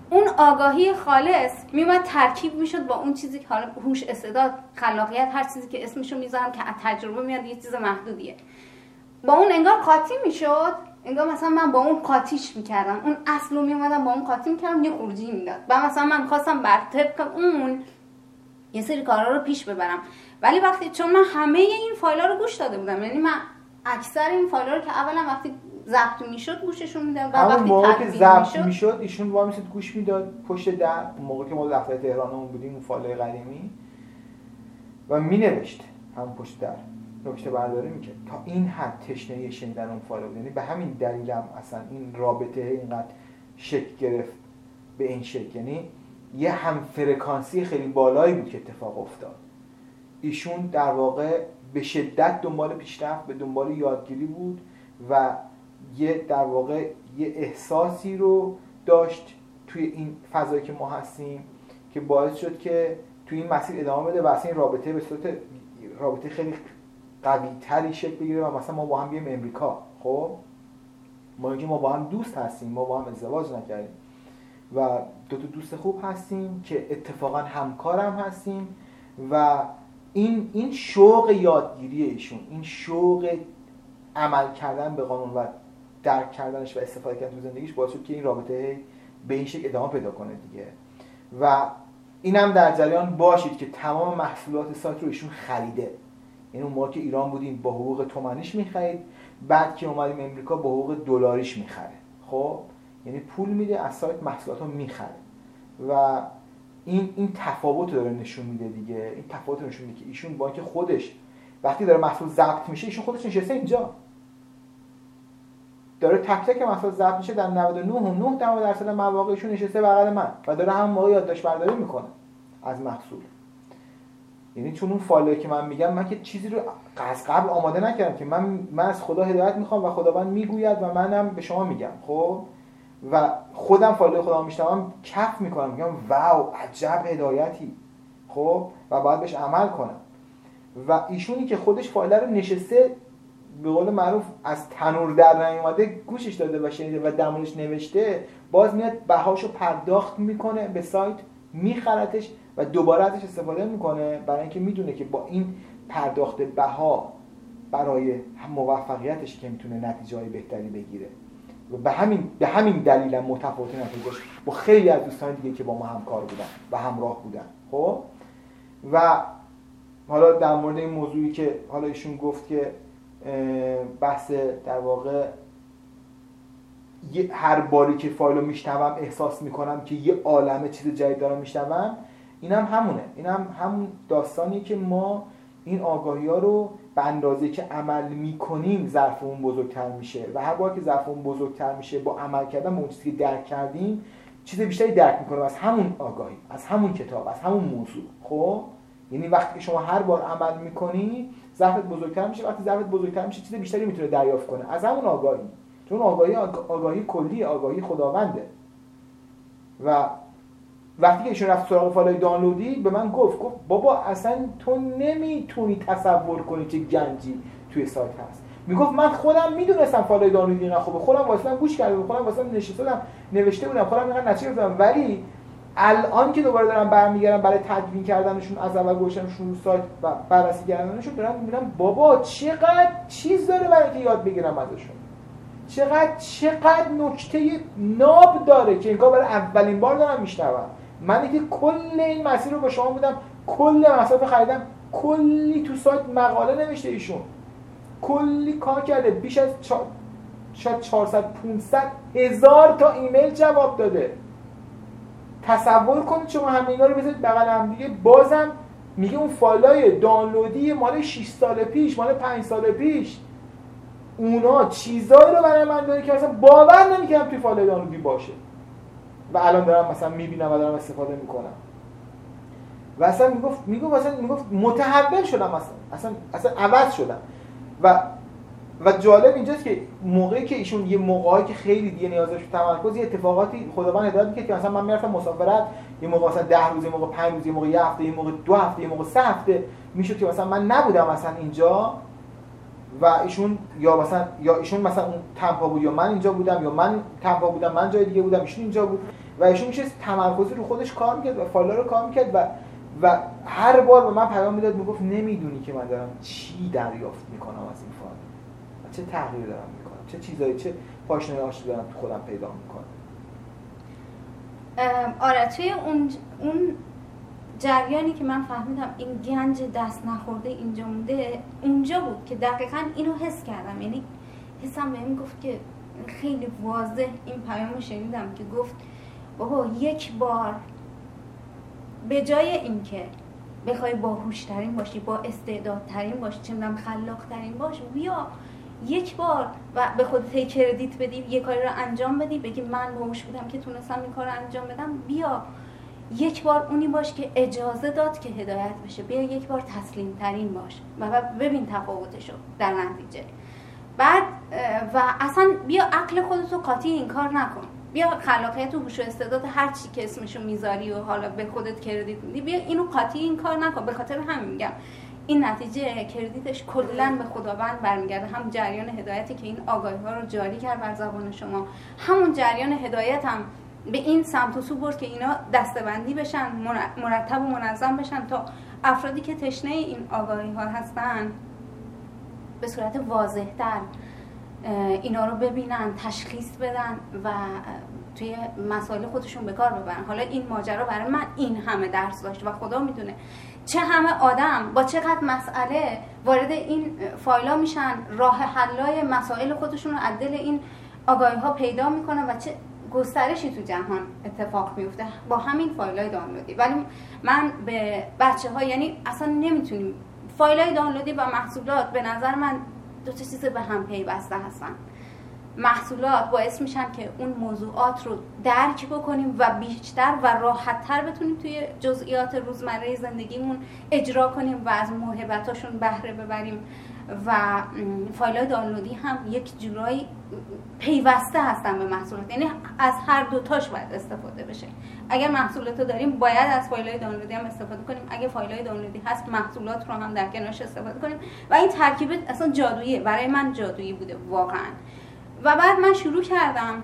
اون آگاهی خالص میومد ترکیب میشد با اون چیزی که حالا هوش، استعداد، خلاقیت، هر چیزی که اسمشو میذارم که از تجربه میاد، یه چیز محدودیه، با اون انگار قاطی میشد. انگار مثلا من با اون قاطیش میکردم، اون اصلو میومدم با اون قاطی میکردم، یه خروجی میداد و مثلا من میخواستم بر طبق اون یه سری کارا رو پیش ببرم. ولی وقتی چون من همه این فایل‌ها رو گوش داده بودم، یعنی من اکثر این فایل‌ها رو که اولا وقتی ضبط میشد گوششون میدادم و وقتی موقع که تدوین ضبط میشد ایشون با میشد گوش میداد پشت در، موقعی که ما دفتر تهرانمون بودیم اون فایل قدیمی، و مینوشت هم پشت در نوشته برداری میکرد. تا این حد تشنه شنیدن اون فایل بود. یعنی به همین دلیلم اصلا این رابطه اینقدر شکل گرفت به این شکل، یعنی یه هم فرکانسی خیلی بالایی بود که اتفاق افتاد. ایشون در واقع به شدت دنبال پیشرفت، به دنبال یادگیری بود و یه در واقع یه احساسی رو داشت توی این فضایی که ما هستیم که باعث شد که توی این مسیر ادامه بده و اصلا این رابطه به صورت رابطه خیلی قوی تری شکل بگیره و مثلا ما با هم بیایم امریکا. خب ما با هم دوست هستیم، ما با هم ازدواج نکردیم و دو تا دوست خوب هستیم که اتفاقا همکارم هستیم و این شوق یادگیری ایشون، این شوق عمل کردن به قانون و درک کردنش و استفاده کردن تو زندگیش باعث شد که این رابطه به این شکل ادامه پیدا کنه دیگه. و اینم در جریان باشید که تمام محصولات سایت رو ایشون خریده. یعنی اون موقع که ایران بودیم با حقوق تومانیش میخرید، بعد که اومدیم امریکا با حقوق دلاریش میخره. خب یعنی پول میده از سایت محصولات رو میخره و این تفاوت داره نشون میده دیگه. این تفاوت نشون میده که ایشون با اینکه خودش وقتی داره محصول ضبط میشه ایشون خودش نشسته اینجا داره تک تک محصول ضبط میشه، در 99.9% مواقع ایشون نشسته بغل من و داره هم موقع یادداشت برداری میکنه از محصول. یعنی چون اون فایلی که من میگم، من که چیزی رو از قبل آماده نکردم که من از خدا هدایت میخوام و خداوند میگوید و منم به شما میگم. خب و خودم فایل خودم میشنوم کف میکنم، میگم واو عجب هدایتی. خب و باید بهش عمل کنم. و ایشونی که خودش فایل رو نشسته به قول معروف از تنور در نیومده گوشش داده و شنیده و درمونش نوشته، باز میاد بهاشو پرداخت میکنه به سایت، میخرتش و دوباره ازش استفاده میکنه، برای اینکه میدونه که با این پرداخت بها برای موفقیتش که میتونه نتیجه‌های بهتری بگیره. و به همین دلیل متفاوت نتیجهش با خیلی از دوستان دیگه که با ما همکار بودن و همراه بودن. خب و حالا در مورد این موضوعی که حالا ایشون گفت که بحث در واقع هر باری که فایلو میشنوم احساس میکنم که یه عالمه چیز جدید دارم میشنوم، اینم همونه. اینم همون داستانی که ما این آگاهی‌ها رو به اندازه‌ای که عمل میکنیم ظرفمون بزرگتر میشه و هر بار که ظرفمون بزرگتر میشه با عمل کردن به اون چیزی که درک کردیم چیز بیشتری درک میکنیم از همون آگاهی، از همون کتاب، از همون موضوع. خب یعنی وقتی که شما هر بار عمل میکنی ظرفت بزرگتر میشه، وقتی ظرفت بزرگتر میشه چیز بیشتری میتونه دریافت کنه از همون آگاهی، چون آگاهی کلی، آگاهی خداونده. و وقتی که ایشون رفت سراغ فایل دانلودی به من گفت بابا اصلا تو نمیتونی تصور کنی چه گنجی توی سایت هست. میگفت من خودم میدونستم فایل دانلودی اینقدر خوبه، خودم واسه گوش کردم، خودم واسه نشستم نوشته بودم، خودم اینقدر نتیجه گرفتم، ولی الان که دوباره دارم برمیگردم برای تدوین کردنشون، از اول گذاشتنشون رو سایت و بررسی کردنشون، دارم میبینم بابا چقدر چیز داره برای اینکه یاد بگیرم ازشون، چقدر نکته ناب داره که انگار برای اولین بار دارم میشنوم. من که کل این مسیر رو با شما بودم، کل مسافه خریدم، کلی تو سایت مقاله نوشته ایشون، کلی کار کرده، بیش از شاید 400-500 هزار تا ایمیل جواب داده. تصور کنید شما همه اینا رو بذارید بغل هم دیگه، بازم میگه اون فایلای دانلودی مال 6 سال پیش، مال 5 سال پیش، اونا چیزایی رو برای من داره که مثلا باور نمی‌کردم توی فایل دانلودی باشه و الان دارم مثلا میبینم و دارم استفاده میکنم. و اصلا میگفت متحول شدم، اصلا عوض شدم. و جالب اینجاست که موقعی که ایشون یه موقعی که خیلی دیگه نیاز داشت تمرکز، یه اتفاقاتی خداوند هدایت می‌کرد که مثلا من میرفتم مسافرت، یه موقع مثلا 10 روز، یه موقع 5 روز، یه موقع یه هفته، یه موقع 2 هفته، یه موقع 3 هفته میشد که مثلا من نبودم مثلا اینجا و ایشون ایشون مثلا اون تمپا بود یا من اینجا بودم، یا من تمپا بودم من جای دیگه بودم ایشون اینجا بود و ایشون میشه تمرکزی رو خودش کار میکرد و فایل‌ها رو کار میکرد و هر بار به من پیام میداد میگفت نمیدونی که من دارم چی دریافت میکنم از این فایل و چه تغییر دارم میکنم، چه چیزایی، چه پاشنه‌ای آشتی دارم تو خودم پیدا میکنم. آره توی اون جریانی که من فهمیدم این گنج دست نخورده اینجا مونده، اونجا بود که دقیقاً اینو حس کردم. یعنی حسم بهم گفت که خیلی واضح این پیامو شنیدم که گفت بابا یک بار به جای اینکه بخوای باهوش‌ترین باشی، با استعدادترین باشی، چه می‌دونم خلاق‌ترین باش، بیا یک بار و به خودت کردیت بدی، یه کاری رو انجام بدی، بگی من باهوش بودم که تونستم این کار رو انجام بدم، بیا یک بار اونی باش که اجازه داد که هدایت بشه، بیا یک بار تسلیم ترین باش و ببین تفاوتشو در نتیجه. بعد و اصلا بیا عقل خودتو قاطی این کار نکن، بیا خلاقیت و هوش و استعداد هر چی که اسمشو میذاری و حالا به خودت کردیت میدی، بیا اینو قاطی این کار نکن. به خاطر همین میگم این نتیجه کردیتش کلا به خداوند برمیگرده. هم جریان هدایتی که این آگاهی‌ها رو جاری کرد بر زبان شما، همون جریان هدایت هم به این سمت و سو برد که اینا دسته‌بندی بشن، مرتب و منظم بشن تا افرادی که تشنه این آگاهی‌ها هستن به صورت واضح‌تر اینا رو ببینن، تشخیص بدن و توی مسائل خودشون به کار ببرن. حالا این ماجرا برای من این همه درس داشت و خدا میدونه چه همه آدم با چقدر مسئله وارد این فایلا میشن، راه حلای مسائل خودشون رو از دل این آگاهی‌ها پیدا میکنن و چه گسترشی تو جهان اتفاق میفته با همین فایلای دانلودی. ولی من به بچه‌ها، یعنی اصلا نمیتونیم، فایلای دانلودی و محصولات به نظر من دو تا چیز به هم پیوسته هستن. محصولات باعث میشن که اون موضوعات رو درک بکنیم و بیشتر و راحت‌تر بتونیم توی جزئیات روزمره زندگیمون اجرا کنیم و از موهبتاشون بهره ببریم. و فایل‌های دانلودی هم یک جورایی پیوسته هستن به محصولات، یعنی از هر دوتاش باید استفاده بشه. اگر محصولات رو داریم باید از فایل‌های دانلودی هم استفاده کنیم، اگه فایل‌های دانلودی هست محصولات رو هم در کنارش استفاده کنیم و این ترکیب اصلا جادوییه. برای من جادویی بوده واقعا. و بعد من شروع کردم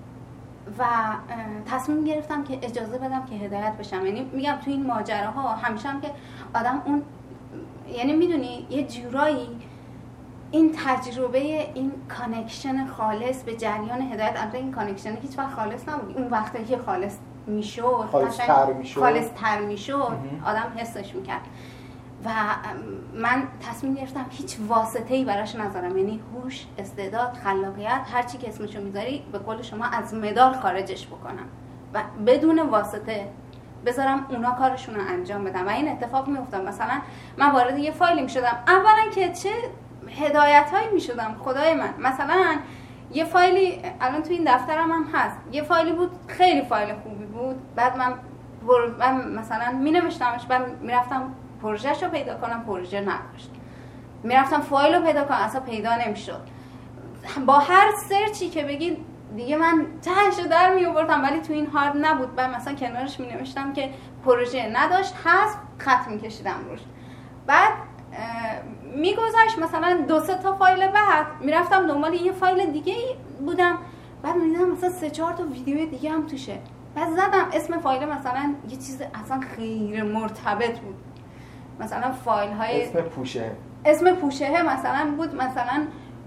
و تصمیم گرفتم که اجازه بدم که هدایت بشم. یعنی میگم تو این ماجراها همیشه هم که آدم اون، یعنی میدونی یه جورایی این تجربه، این کانکشن خالص به جریان هدایت، البته این کانکشن هیچ وقت خالص نبود، اون وقتی که خالص میشد، خالص‌تر میشد آدم حسش میکرد. و من تصمیم گرفتم هیچ واسطه‌ای براش نذارم، یعنی هوش، استعداد، خلاقیت، هر چی که اسمشو میذاری به قول شما از مدار خارجش بکنم و بدون واسطه بذارم اونا کارشون رو انجام بدن. و این اتفاق میافتاد. مثلا من وارد یه فایلی میشدم، اولا که چه هدایتایی میشدم خدای من. مثلا یه فایلی الان تو این دفترم هم هست، یه فایلی بود خیلی فایل خوبی بود، بعد من مثلا مینوشتمش، بعد میرفتم پروژه‌ش رو پیدا کنم، پروژه نداشت، میرفتم فایل رو پیدا کنم، اصلا پیدا نمیشد. با هر سرچی که بگید دیگه من تهش رو در می آوردم، ولی تو این هارد نبود. بعد مثلا کنارش می نوشتم که پروژه نداشت، حذف، خط می کشیدم روش. بعد میگذشت مثلا 2-3 تا فایل، بعد میرفتم دنبال یه فایل دیگه بودم، بعد میدیدم مثلا 3-4 تا ویدیو دیگه هم توشه. بعد زدم اسم فایل، مثلا یه چیز اصلا غیر مرتبط بود، مثلا فایل های اسم پوشه مثلا بود، مثلا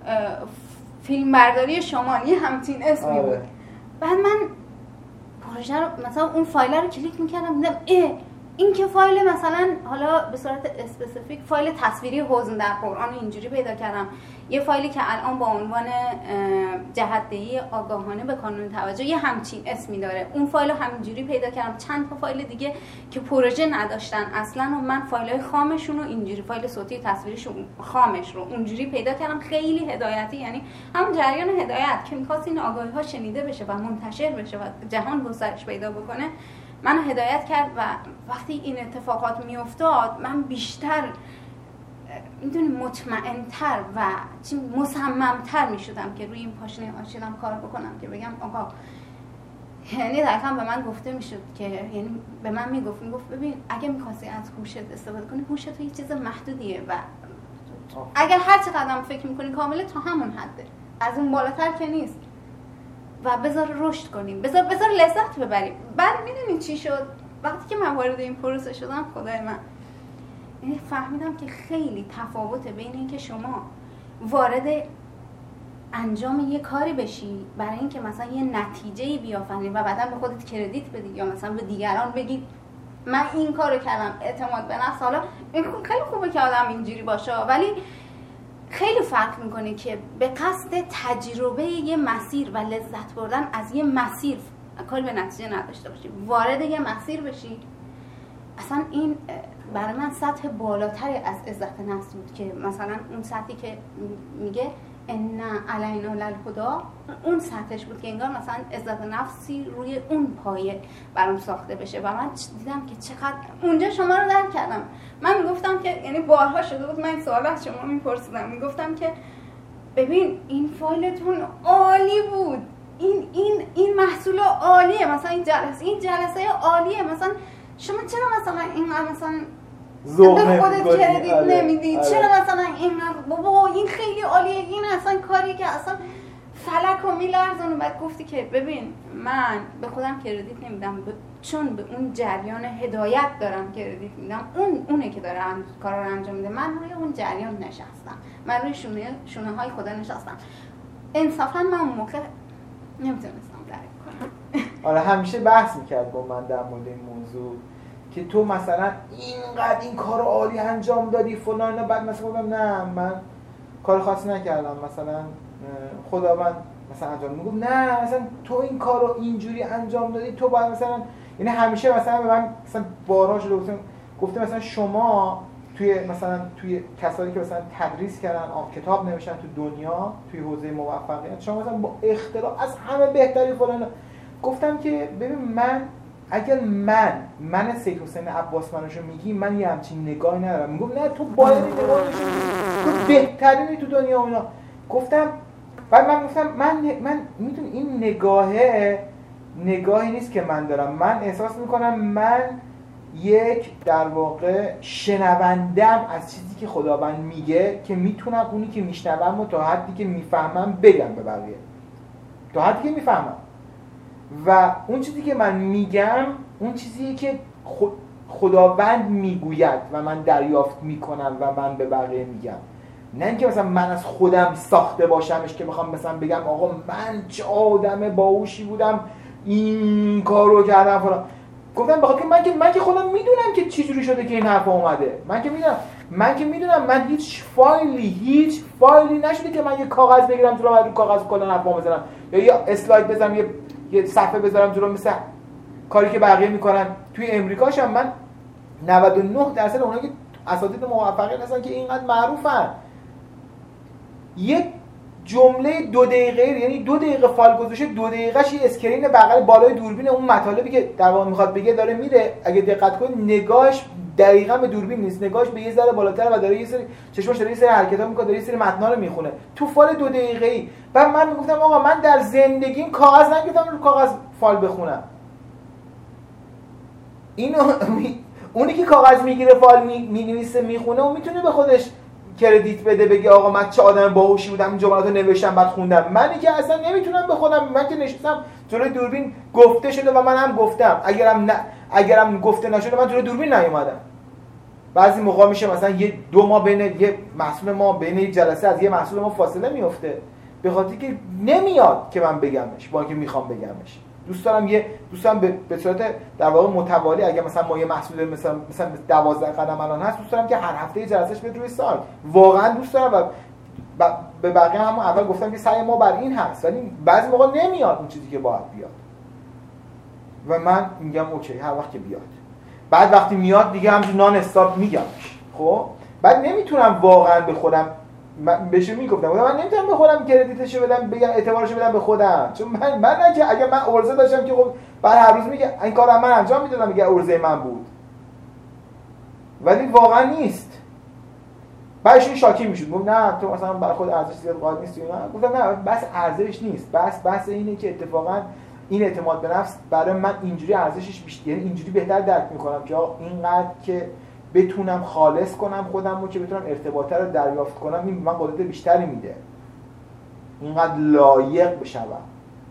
فیلم برداری شمالی همچین اسمی بود. بعد من پروژه رو مثلا اون فایل رو کلیک میکردم، دیدم این که فایل مثلا حالا به صورت اسپسیفیک فایل تصویری حزن در قرآن اینجوری پیدا کردم، یه فایلی که الان با عنوان جهت‌دهی آگاهانه به کانون توجه یه همچین اسمی داره، اون فایل رو همینجوری پیدا کردم. چند تا فایل دیگه که پروژه نداشتن اصلا و من فایل‌های خامشون رو اینجوری، فایل صوتی تصویریشون خامش رو اونجوری پیدا کردم. خیلی هدایتی، یعنی همون جریان هدایت که می‌خواست این آگاهی‌ها شنیده بشه و منتشر بشه و جهان گسترش پیدا بکنه، من هدایت کرد. و وقتی این اتفاقات میافتاد من بیشتر میدونی مطمئن‌تر و مصمم‌تر میشدم که روی این پاشنه آشیدم کار بکنم، که بگم آقا، یعنی دقیقاً به من گفته میشد که، یعنی به من میگفت ببین اگه میخواستی از هوشت استفاده کنی، هوشت تو یه چیز محدودیه و اگر هر چقدر فکر میکنی کامله تا همون حده، از اون بالاتر که نیست. و بذار رشد کنیم، بذار لذت ببریم. بعد میدونین چی شد؟ وقتی که من وارد این پروسه شدم، خدای من فهمیدم که خیلی تفاوته بین این که شما وارد انجام یه کاری بشی برای اینکه مثلا یه نتیجه‌ای بیافرینی و بعدا به خودت کردیت بدی یا مثلا به دیگران بگی من این کارو کردم، اعتماد به نفس. حالا این خیلی خوبه که آدم اینجوری باشه، ولی خیلی فرق میکنه که به قصد تجربه یه مسیر و لذت بردن از یه مسیر کاری به نتیجه نداشته باشی، وارد یه مسیر بشی. اصلا این برای من سطح بالاتری از عزت نفس بود که مثلا اون سطحی که میگه ان علینا للهدی، اون سطحش بود که انگار مثلا عزت نفسی روی اون پایه برام ساخته بشه. و من دیدم که چقدر اونجا شما رو درک کردم. من میگفتم که یعنی بارها شده بود من این سوال از شما میپرسیدم، میگفتم که ببین این فایلتون عالی بود، این محصول عالیه، مثلا این جلسه عالیه، مثلا شما چرا مثلا اینقدر مثلا به خودت کردیت نمیدی؟ چرا مثلا اینقدر بابا این خیلی عالیه، این اصلا کاری که اصلا فلک و میلرزونه. بعد گفتی که ببین من به خودم کردیت نمیدم، چون به اون جریان هدایت دارم کردیت میدم، اونه که داره کارا رو انجام میده. من روی اون جریان نشستم، من روی شونه های خدا نشستم. انصافا من اون موقع نمیتونستم درک کنم. آره همیشه بحث میکرد با من در مورد این موضوع که تو مثلا اینقدر این کار عالی انجام دادی فلان، بعد مثلا گفتم نه من کار خاصی نکردم، مثلا خداوند مثلا انجام میگفت نه مثلا تو این کارو اینجوری انجام دادی، تو باید مثلا، یعنی همیشه مثلا به من مثلا بارها شده گفته مثلا شما توی کسایی که مثلا تدریس کردن کتاب نوشتن تو دنیا توی حوزه موفقیت، شما مثلا با اختلاف از همه بهتری فلان. گفتم که ببین اگر من سید حسین عباس منشو میگی، من یه همچین نگاهی ندارم. میگم نه تو باید این نگاه نشون تو بهترینی تو دنیا و اینا. گفتم بعد من گفتم من میتونم این نگاهی نیست که من دارم. من احساس میکنم من یک در واقع شنوندم از چیزی که خداوند میگه که میتونم اونی که میشنوم و تا حدی که میفهمم بگم به بقیه، تا حدی که میفهمم. و اون چیزی که من میگم اون چیزیه که خداوند میگوید و من دریافت میکنم و من به بقیه میگم، نه اینکه مثلا من از خودم ساخته باشمش که بخوام مثلا بگم آقا من چه آدم باهوشی بودم این کارو کردم فلان. گفتم بخاطر من که خودم میدونم که چه جوری شده که این حرف اومده. من که میدونم من هیچ فایلی نشده که من یه کاغذ بگیرم تو رو کاغذ کلا حرفام بزنم یا یه اسلاید بزنم یه صفحه بذارم جلو مثل کاری که بقیه میکنن. توی امریکاش هم من 99% اونایی که اساتید موفقیت هستن که اینقدر معروفن، یک جمله 2 دقیقه، یعنی 2 دقیقه فایل گذاشته، 2 دقیقه‌ش یه اسکرین بغل بالای دوربین اون مطالبی که در واقع میخواد بگه داره میره. اگه دقت کنید نگاهش دقیقاً به دوربین نیست، نگاهش به یه ذره بالاتر و داره یه سری چشمش داره یه سری حرکت‌ها میکنه، داره یه سری متن‌ها رو میخونه تو فایل 2 دقیقه‌ای. بعد من میگفتم آقا من در زندگیم کاغذ نگرفتم رو کاغذ فایل بخونم. اونی که کاغذ میگیره فایل مینویسه میخونه و میتونه به خودش کردیت بده، بگه آقا من چه آدم باهوشی بودم این جملاتو نوشتم بعد خوندم. منی که اصلا نمیتونم به خودم، من که نشستم جلوی دوربین گفته شده و من هم گفتم، اگرم گفته نشده من جلوی دوربین نیومدم. بعضی موقع میشه مثلا 2 ماه بین یه محصول ما، بین یک جلسه از یه محصول ما فاصله میفته به خاطر که نمیاد که من بگمش، با اینکه میخوام بگمش. دوست دارم به صورت در واقع متوالی، اگه مثلا ما یه محصول مثلا 12 قدم الان هست، دوست دارم که هر هفته یه جلسهش بیاد روی سایت. واقعا دوست دارم و به بقیه هم اول گفتم که سعی ما بر این هست، ولی بعضی موقع نمیاد اون چیزی که باید بیاد و من میگم اوکی هر وقت که بیاد. بعد وقتی میاد دیگه همون نان استاپ میگمش. خب بعد نمیتونم واقعا به خودم بهش میگفتم من نمیتونم به خودم کردیتشو بدم، بگم اعتبارشو بدم به خودم، چون من که اگه من ارزه داشتم که خب بعد هر روز میگه این کارو من انجام میدادم میگه ارزه من بود، ولی واقعا نیست. بعدشون شاکی میشد، گفت نه تو مثلا برای خود ارزش زیاد قائل نیستی. گفتم نه بس ارزش نیست، بس اینه که اتفاقا این اعتماد به نفس برای من اینجوری ارزشش بیشتر، یعنی اینجوری بهتر درک میکنم که اینقدر که بتونم خالص کنم خودم رو، که بتونم ارتباطه رو دریافت کنم، این من قدرت بیشتری میده، اینقدر لایق بشم.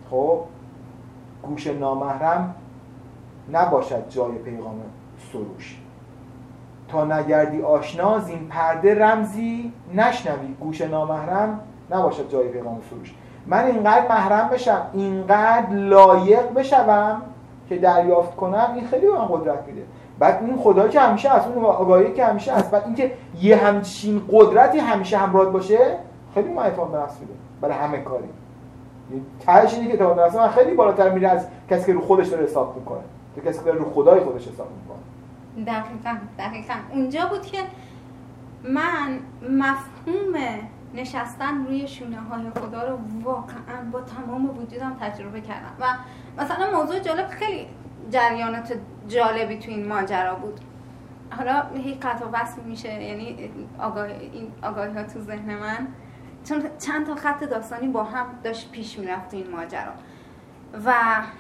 خب گوش نامحرم نباشد جای پیغام سروش، تا نگردی آشنا زین پرده رمزی نشنوی. گوش نامحرم نباشد جای پیغام سروش. من اینقدر محرم بشم، اینقدر لایق بشم که دریافت کنم، این خیلی به من قدرت میده. بعد این خدا که همیشه هست، اون آگاهی که همیشه هست، بعد اینکه یه همچین قدرتی همیشه همراه باشه خیلی ما اعتماد به نفس میده برای همه کاری. تهش اینه که اعتماد به نفس من خیلی بالاتر میره از کسی که رو خودش داره حساب میکنه تا کسی که داره رو خدای خودش حساب میکنه. دقیقاً اونجا بود که من مفهوم نشستن روی شونه های خدا رو واقعا با تمام وجودم تجربه کردم. و مثلا موضوع جالب، خیلی جریانات جالبی تو این ماجرا بود. حالا هی قطع و وصل میشه، یعنی این آگاهی ها تو ذهن من، چون چند تا خط داستانی با هم داشت پیش میرفت تو این ماجرا. و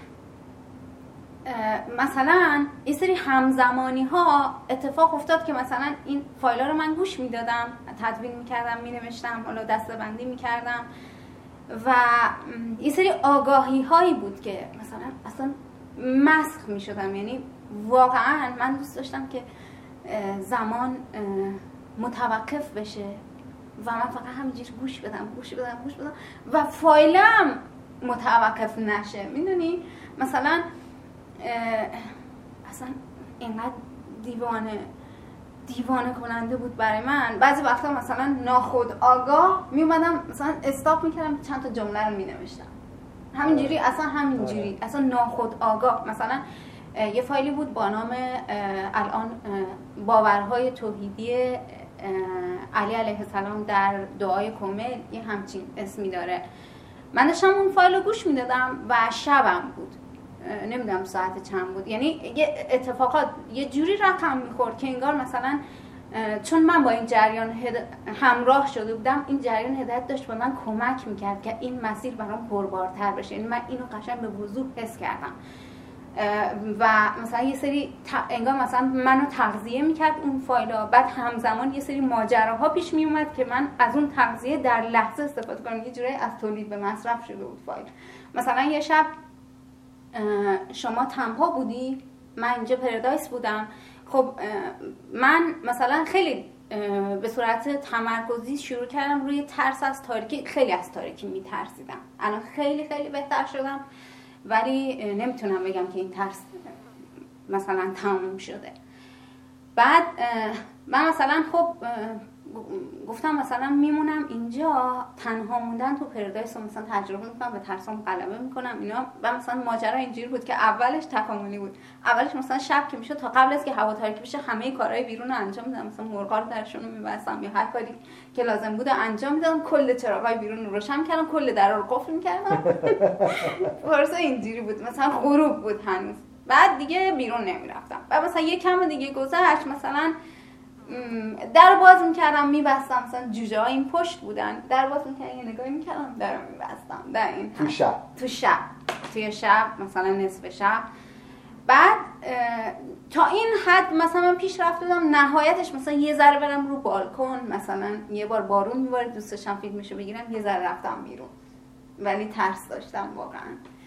مثلا یه سری همزمانی ها اتفاق افتاد که مثلا این فایل ها رو من گوش میدادم، تدوین میکردم، مینوشتم، حالا دسته‌بندی میکردم و یه سری آگاهی هایی بود که مثلا اصلا مسخ میشدم. یعنی واقعا من دوست داشتم که زمان متوقف بشه و من فقط همینجوری گوش بدم و فایلم متوقف نشه. میدونی مثلا اصلا اینقدر دیوانه کننده بود برای من. بعضی وقتا مثلا ناخودآگاه می اومدم مثلا استاپ میکردم، چند تا جمله رو می نوشتم همینجوری، اصلا ناخودآگاه. مثلا یه فایلی بود با نام الان باورهای توحیدی علی علیه السلام در دعای کامل، یه همچین اسمی داره. من داشتم اون فایل رو گوش میدادم و شبم بود، نمیدونم ساعت چند بود. یعنی یه اتفاقات یه جوری رقم میخورد که انگار مثلا چون من با این جریان همراه شده بودم، این جریان هدایت داشت به من کمک میکرد که این مسیر برام پربارتر بشه. یعنی من اینو قشنگ به وضوح حس کردم و مثلا یه سری انگار مثلا منو تغذیه میکرد اون فایل‌ها. بعد همزمان یه سری ماجراها پیش میومد که من از اون تغذیه در لحظه استفاده کنم. یه جوری از تولید به مصرف شده بود فایل. مثلا یه شب شما تنها بودی، من اینجا پردایس بودم. خب من مثلا خیلی به صورت تمرکزی شروع کردم روی ترس از تاریکی. خیلی از تاریکی میترسیدم، الان خیلی بهتر شدم، ولی نمیتونم بگم که این ترس مثلا تموم شده. بعد من مثلا خب گفتم مثلا میمونم اینجا، تنها موندن تو پردایس رو مثلا تجربه میکنم، به ترسام غلبه میکنم اینا. و مثلا ماجرا اینجوری بود که اولش تکاملی بود. اولش مثلا شب که میشد، تا قبل از که هوا تاریک بشه همه کارهای بیرون رو انجام میدادم، مثلا مرغا رو درشون رو میبستم یا هر کاری که لازم بود انجام میدادم، کل چراغای بیرون رو روشن میکردم، کل درا رو قفل میکردم. واسه اینجوری بود. مثلا غروب بود هنوز، بعد دیگه بیرون نمیرفتم. و مثلا یه کم دیگه گذشت، مثلا در باز میکردم میبستم، مثلا جوجه ها این پشت بودن، در باز میکردم یه نگاهی میکردم در رو میبستم. در این توی شب مثلا نصف شب. بعد تا این حد مثلا من پیش رفته بودم، نهایتش مثلا یه ذره برم رو بالکن، مثلا یه بار بارون میبارید دوست داشتم فیلمشو بگیرم، یه ذره رفتم بیرون، ولی ترس داشتم واقعا.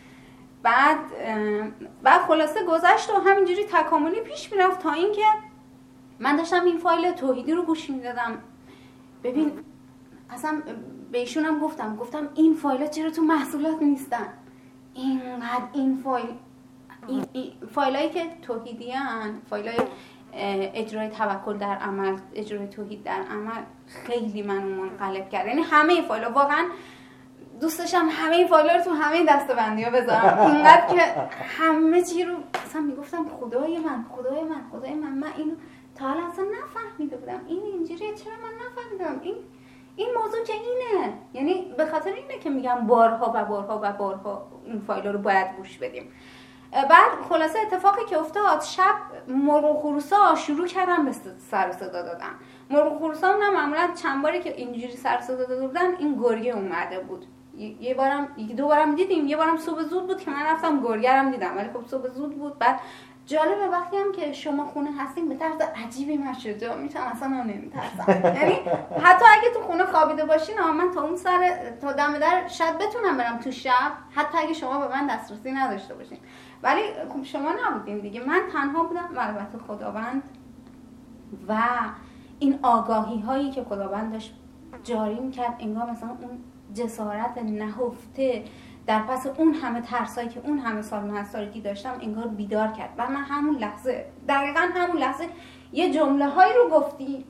بعد خلاصه گذشت و همینجوری تکاملی پیش میرفت تا اینکه من داشتم این فایل توحیدی رو گوش میدادم. ببین اصلا به ایشونم گفتم این فایل‌ها چرا تو محصولات نیستن؟ اینقدر این فایلایی که توحیدی ان، فایلای اجرای توکل در عمل، اجرای توحید در عمل، خیلی منو منقلب کرد. یعنی همه فایل‌ها، واقعا دوست داشتم همه این فایل‌ها رو تو همه دسته‌بندی‌ها بذارم، اینقدر که همه چی رو اصلا میگفتم خدای من من اینو تا حالا اصلا نفهمیده بودم، این اینجوریه، چرا من نفهمیدم این موضوع که اینه. یعنی به خاطر اینه که میگم بارها این فایل رو باید گوش بدیم. بعد خلاصه اتفاقی که افتاد، شب مرغ و خروسا شروع کردن به سر و صدا دادن. مرغ و خروسا هم معمولا چند باری که اینجوری سر و صدا دادن، این گرگه اومده بود. یکی دو بارم دیدیم، یه بارم صبح زود بود که من رفتم گرگه رم دیدم، ولی خب صبح زود بود. بعد جالبه وقتی هم که شما خونه هستین به طرز عجیبی من شجاع میشم، اصلا من نمیترسم. یعنی حتی اگه تو خونه خوابیده باشین من تا دم در شاید بتونم برم تو شب، حتی اگه شما به من دسترسی نداشته باشین. ولی خب شما نبودین دیگه، من تنها بودم و البته خداوند و این آگاهی هایی که خداوند داشت جاری میکرد، انگار مثلا اون جسارت نهفته در پس اون همه ترسایی که اون همه سال من از تاریکی داشتم انگار بیدار کرد. و من همون لحظه، دقیقاً همون لحظه یه جمله هایی رو گفتی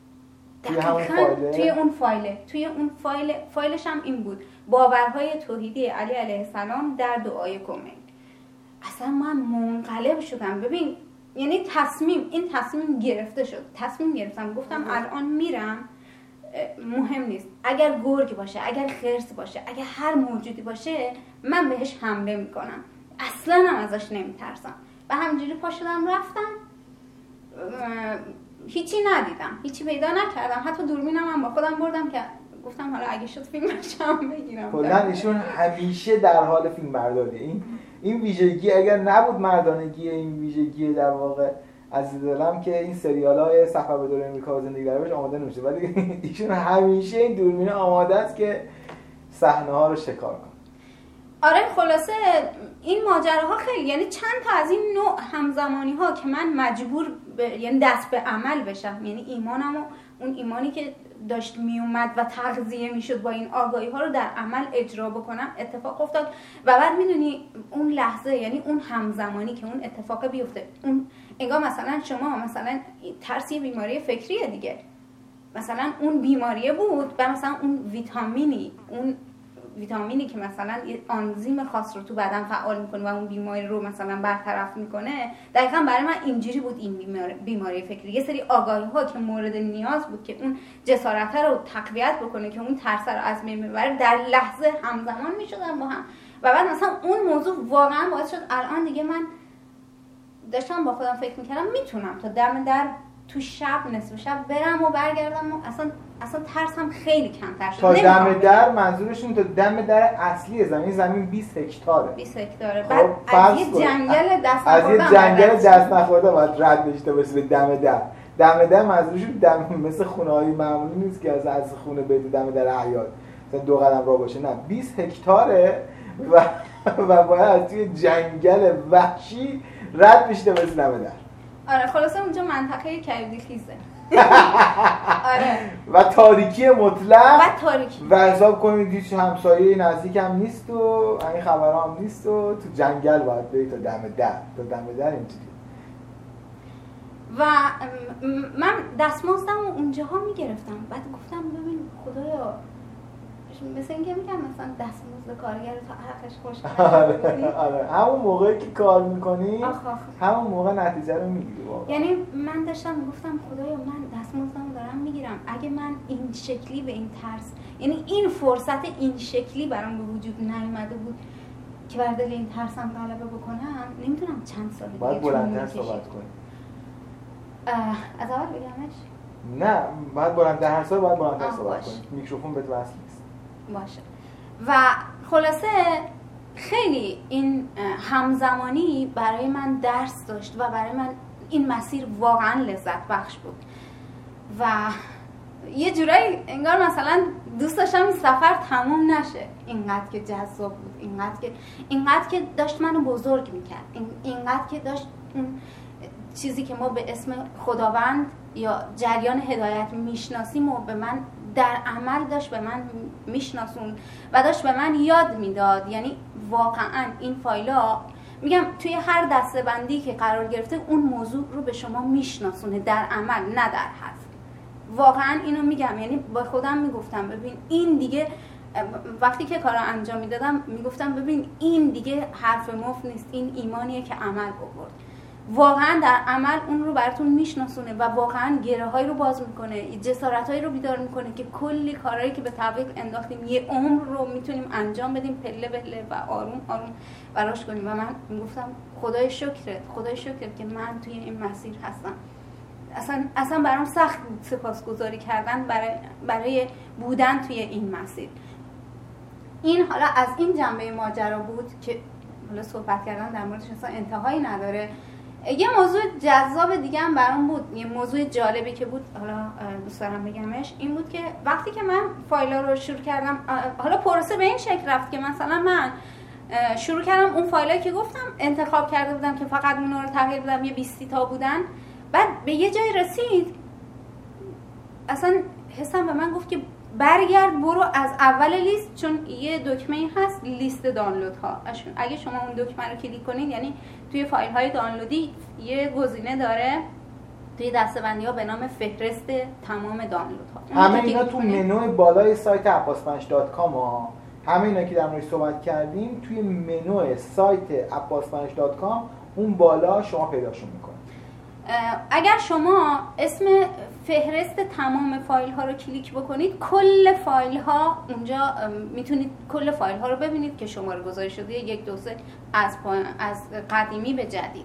توی اون فایلش هم این بود: باورهای توحیدی علی علیه السلام در دعای کمیل. اصلا من منقلب شدم. ببین یعنی این تصمیم گرفته شد، تصمیم گرفتم، گفتم الان میرم، مهم نیست اگر گرگ باشه، اگر خرس باشه، اگر هر موجودی باشه من بهش حمله میکنم، اصلا هم ازش نمیترسم. و همینجوری پا شدم رفتم، هیچی ندیدم، هیچی پیدا نکردم، حتی دوربینم هم با خودم بردم که گفتم حالا اگه شد فیلمش هم بگیرم. کلا ایشون همیشه در حال فیلم برداری. این ویژگی اگر نبود مردانگی این ویژگی در واقع عزیز دلم که این سریال‌های سفر به دور امریکا و زندگی در بهش آماده نمیشه، ولی ایشون همیشه این دوربین آماده است که صحنه‌ها رو شکار کنه. آره خلاصه این ماجراها خیلی، یعنی چند تا از این نوع همزمانی‌ها که من مجبور یعنی دست به عمل بشم، یعنی ایمانمو، اون ایمانی که داشت میومد و تغذیه میشد با این آگاهی ها رو در عمل اجرا بکنم اتفاق افتاد. و بعد میدونی اون لحظه، یعنی اون همزمانی که اون اتفاق بیفته، اون انگار مثلا شما مثلا ترسی بیماری فکریه دیگه، مثلا اون بیماریه بود و مثلا اون ویتامینی که مثلا یه آنزیم خاص رو تو بدن فعال میکنه و اون بیماری رو مثلا برطرف میکنه، دقیقاً برای من اینجوری بود این بیماری فکری. یه سری آگاهی ها که مورد نیاز بود که اون جسارت رو تقویت بکنه، که اون ترس رو از بین ببره، در لحظه همزمان میشدن با هم. و بعد مثلا اون موضوع واقعا باعث شد الان دیگه من داشتم با خودم فکر میکردم میتونم تا دم در تو شب، نصف شب برم و برگردم و اصلا ترسم خیلی کمتر شد. تا دم در منظورشون تا دم در اصلی زمین 20 هکتاره. 20 هکتاره. بعد از یه جنگل دست نخورده باید رد بشته باشه به دم در. دم در منظورشون مثل خونه‌های معمولی نیست که از خونه به دم در حیاط مثلا 2 قدم راه باشه، نه 20 هکتاره و باید از توی جنگل وحشی رد بشته باشه دم در. آره خلاصه اونجا منطقه کبودی خیزه. آره. و تاریکی مطلق و تاریکی. و حساب کنید هیچ همسایه نزدیک هم نیست و این خبرها هم نیست و تو جنگل باید بری تا دم در اینجوری. و من دستمزدم و اونجاها میگرفتم، بعد گفتم ببین خدایا، مثل اینکه میگم مثلا دستمزد کارگر تا حقش خوش. آره همون موقعی که کار میکنی همون موقع نتیجه رو میگیری واقعا. یعنی من داشتم میگفتم خدایا من دستمزدمو دارم میگیرم، اگه من این شکلی به این ترس، یعنی این فرصت این شکلی برام به وجود نیومده بود که بر دل این ترسم غلبه بکنم، نمیدونم چند سال دیگه باید بلندتر صحبت کنی. از اول بگمش؟ نه باید بلندتر، هر سال باید بلندتر صحبت کنی، میکروفون بهت وصل نیست. باشه. و خلاصه خیلی این همزمانی برای من درس داشت و برای من این مسیر واقعا لذت بخش بود و یه جورایی انگار مثلا دوست داشتم این سفر تموم نشه، اینقدر که جذاب بود، اینقدر که داشت منو بزرگ میکرد، اینقدر که داشت اون چیزی که ما به اسم خداوند یا جریان هدایت میشناسیم و به من در عمل داشت به من میشناسون و داشت به من یاد میداد. یعنی واقعا این فایل‌ها میگم توی هر دسته‌بندی که قرار گرفته اون موضوع رو به شما میشناسونه در عمل، نه در حرف. واقعا اینو میگم، یعنی با خودم میگفتم ببین این دیگه، وقتی که کارو انجام میدادم میگفتم ببین این دیگه حرف مفت نیست، این ایمانیه که عمل بکنه. واقعا در عمل اون رو براتون میشناسونه و واقعا گره‌هایی رو باز میکنه، جسارت‌هایی رو بیدار میکنه که کلی کارهایی که به تعویق انداختیم یه عمر رو میتونیم انجام بدیم پله پله و آروم آروم براش کنیم. و من میگفتم خدای شکرت که من توی این مسیر هستم. اصلا برام سخت بود سپاسگزاری کردن برای بودن توی این مسیر. این حالا از این جنبه ماجرا بود که حالا صحبت کردن در موردش اصلا انتهایی نداره. یه موضوع جذاب دیگه هم برام بود، یه موضوع جالبی که بود، حالا دوست دارم بگمش، این بود که وقتی که من فایل‌ها رو شروع کردم، حالا پروسه به این شکل رفت که مثلا من شروع کردم اون فایلایی که گفتم انتخاب کرده بودم که فقط اونا رو تغییر بدم، یه 20 تا بودن، بعد به یه جای رسید اصلا حسم به من گفت که برگرد برو از اول لیست، چون یه دکمه هست لیست دانلود ها. اگه شما اون دکمه رو کلیک کنید، یعنی توی فایل های دانلودی یه گزینه داره توی دسته‌بندی ها به نام فهرست تمام دانلود ها. همه اینا تو منو بالای سایت abbaspanch.com ها، همه اینا که در موردش صحبت کردیم توی منو سایت abbaspanch.com اون بالا شما پیداشون میکنید. اگر شما اسم فهرست تمام فایل ها رو کلیک بکنید، کل فایل ها اونجا میتونید کل فایل ها رو ببینید که شماره گذاری شده 1 2 3 از قدیمی به جدید.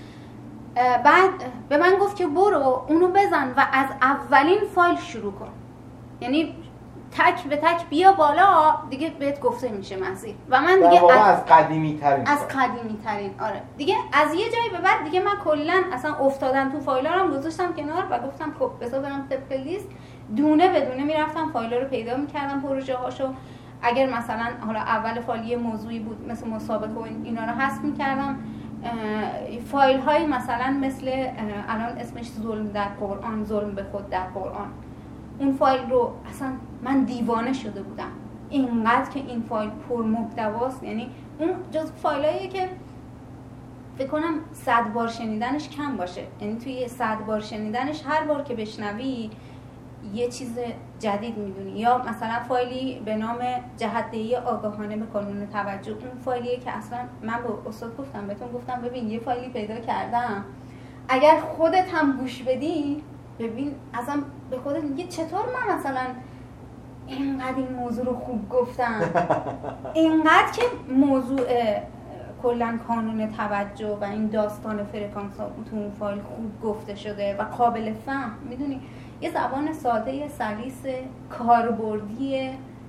بعد به من گفت که برو اونو بزن و از اولین فایل شروع کن، یعنی تک به تک بیا بالا، دیگه بهت گفته میشه مسیر. و من دیگه از قدیمی ترین آره دیگه از یه جایی به بعد دیگه من کلا اصلا افتادم تو فایل‌ها رو گذاشتم کنار و گفتم خب بذار برم طبق لیست، دونه به دونه میرفتم فایل‌ها رو پیدا میکردم، پروژه هاشو. اگر مثلا حالا اول فایل یه موضوعی بود مثل مسابقه و اینا رو حذف میکردم. فایل های مثلا مثل الان اسمش ظلم در قرآن، ظلم به خود در قرآن، اون فایل رو اصلا من دیوانه شده بودم اینقدر که این فایل پرمحتواست. یعنی اون جز فایلاییه که فکر کنم 100 بار شنیدنش کم باشه، یعنی توی 100 بار شنیدنش هر بار که بشنوی یه چیز جدید میدونی. یا مثلا فایلی به نام جهت‌دهی آگاهانه به کانون توجه، اون فایلیه که اصلا من به استاد گفتم، بهتون گفتم ببین یه فایلی پیدا کردم، اگر خودت هم گوش بدی ببین اصلا به خودت میگه چطور من مثلا اینقدر این موضوع رو خوب گفتم، اینقدر که موضوع کلا کانون توجه و این داستان فرکانس ها تو اون فایل خوب گفته شده و قابل فهم. میدونی یه زبان ساده، سلیس، کاربردی،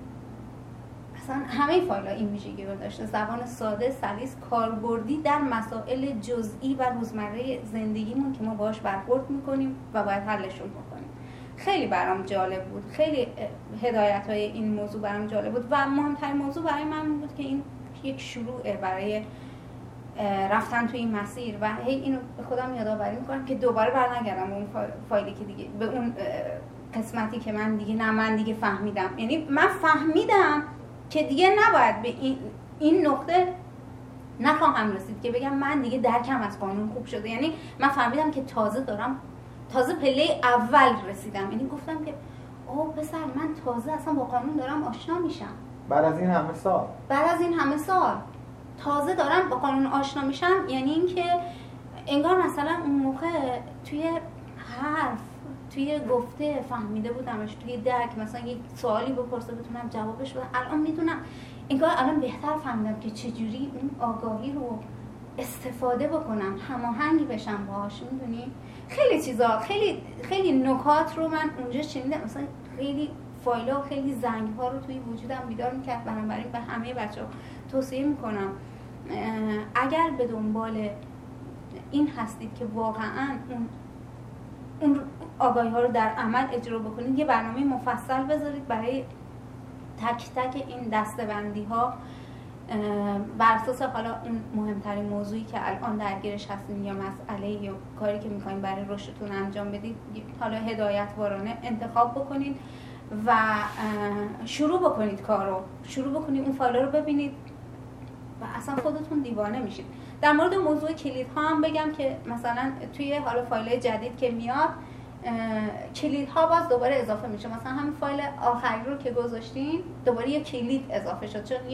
اصلا همه فایل ها این ویژگی رو داشته، زبان ساده، سلیس، کاربردی در مسائل جزئی و روزمره زندگیمون که ما باهاش برخورد میکنیم و باید حلشون بکنیم. خیلی برام جالب بود، خیلی هدایت های این موضوع برام جالب بود و مهمترین موضوع برای من بود که این یک شروعه برای رفتن توی این مسیر و هی اینو به خودم یادآوری میکنم که دوباره برنگردم اون فایلی که دیگه به اون قسمتی که من دیگه فهمیدم. یعنی من فهمیدم که دیگه نباید به این نقطه نخواهم رسید که بگم من دیگه درکم از قانون خوب شده. یعنی من فهمیدم که تازه پله اول رسیدم. یعنی گفتم که اوه پسر من تازه اصلا با قانون دارم آشنا میشم. بعد از این همه سال تازه دارم با قانون آشنا میشم. یعنی اینکه انگار مثلا اون موقع توی حرف، توی گفته فهمیده بودمش، توی درک مثلا یک سوالی بپرسه بتونم جوابش بدم، الان میدونم، انگار الان بهتر فهمیدم که چجوری اون آگاهی رو استفاده بکنم، هماهنگ بشم باهاش. میدونی خیلی چیزا، خیلی نکات رو من اونجا شنیدم، مثلا خیلی فایل‌ها، خیلی زنگ‌ها رو توی وجودم بیدار می‌کرد. بنابراین به همه بچه‌ها توصیه می‌کنم اگر به دنبال این هستید که واقعاً اون آگاهی‌ها رو در عمل اجرا بکنید، یه برنامه مفصل بذارید برای تک تک این دسته‌بندی‌ها بر اساس حالا اون مهمترین موضوعی که الان درگیرش هستین یا مسئله یا کاری که می‌خواید برای رشدتون انجام بدید، حالا هدایت‌وارانه انتخاب بکنید و شروع بکنید کارو، شروع بکنید اون فایل رو ببینید و اصلا خودتون دیوانه میشید. در مورد موضوع کلیدها هم بگم که مثلا توی حالا فایل جدید که میاد کلیدها باز دوباره اضافه میشه. مثلا همین فایل آخری رو که گذاشتیم دوباره یه کلید اضافه شد، چون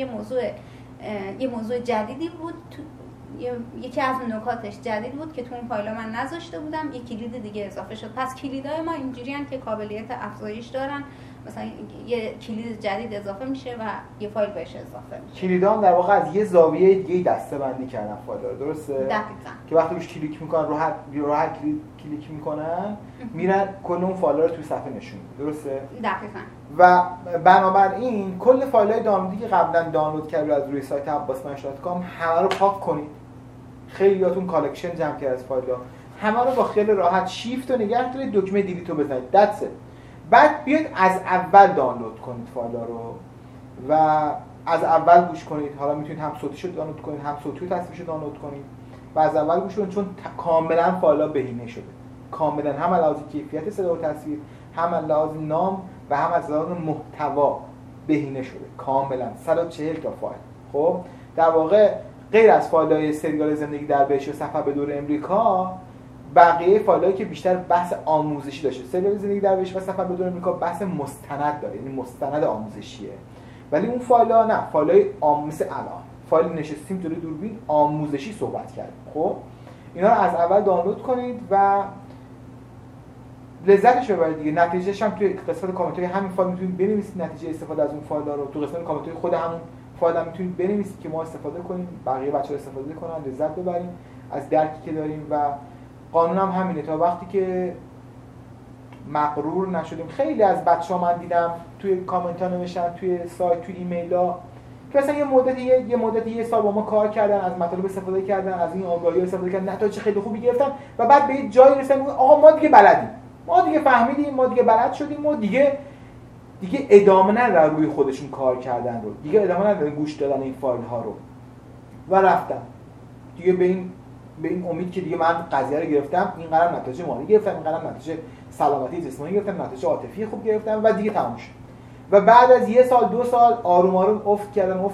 یه موضوع جدیدی بود، یکی از نکاتش جدید بود که تو اون فایل من نذاشته بودم، یه کلید دیگه اضافه شد. پس کلیدهای ما اینجوری هستن که قابلیت افزایش دارن، مثلا یه کلید جدید اضافه میشه و یه فایل بهش اضافه میشه. کلیدها هم در واقع از یه زاویه دیگه دسته‌بندی کردن فایل رو، درسته؟ دقیقاً. که وقتی روش کلیک میکنن، رو هر کلیک میکنن میرن کل اون فایل رو توی صفحه نشون میده، درسته؟ دقیقاً. و بنابراین کل فایل‌های دانلودی که قبلا دانلود کردید از روی سایت abbaspanch.com همه رو پاک کنید، خیلیاتون کالکشن جمع کرد از فایل‌ها، همه رو با خیال راحت شیفت رو نگه دارید، دکمه دیلیت رو بزنید. That's it. بعد بیاید از اول دانلود کنید فایل‌ها رو و از اول گوش کنید. حالا میتونید هم صوتیشو دانلود کنید، هم صوتی و تصویرشو دانلود کنید و از اول گوش کنید، چون کاملا فایل‌ها بهینه شده. کاملا هم از لحاظ کیفیت صدا و تصویر، هم از لحاظ نام و هم از لحاظ محتوا بهینه شده. کاملا 140 تا فایل. خب در واقع غیر از فایل‌های سریال زندگی در بهشت و سفر به دور امریکا، بقیه فایل‌هایی که بیشتر بحث آموزشی داشته، سریال زندگی در بهشت و سفر به دور امریکا بحث مستند داره، یعنی مستند آموزشیه. ولی اون فایل‌ها نه، فایل‌های مثل الان فایل نشستیم جلوی دوربین آموزشی صحبت کردیم. خب اینا رو از اول دانلود کنید و لذتش ببرید دیگه. نتیجهش هم توی قسمت کامنت‌های همین فایل میتونید بنویسید، نتیجه استفاده از اون فایل‌ها رو تو قسمت کامنت‌های خود همون فایل هم میتونید بنویسید که ما استفاده کنیم، بقیه بچه‌ها استفاده کنن، لذت ببریم از درکی که داریم. و قانون هم همینه، تا وقتی که مغرور نشدیم. خیلی از بچه‌ها من دیدم توی کامنت‌ها نوشتن، توی سایت، توی ایمیل‌ها که مثلا یه مدتی یه سال با ما کار کردن، از مطالب استفاده کردن، از این آگاهی‌ها استفاده کردن، نتایج خیلی خوبی گرفتن و بعد به یه جایی رسیدن میگن آقا ما دیگه بلدیم، ما دیگه فهمیدیم، ما دیگه بلد شدیم، ما دیگه ادامه ندارن روی خودشون کار کردن رو، دیگه ادامه ندارن گوش دادن این فایل‌ها رو و رفتن دیگه به این امید که دیگه من قضیه رو گرفتم، این قدر نتیجه مالی گرفتم، این قدر نتیجه سلامتی جسمانی گرفتم، نتیجه عاطفی خوب گرفتم و دیگه تموم شد. و بعد از یه سال 2 سال آروم آروم افت کردن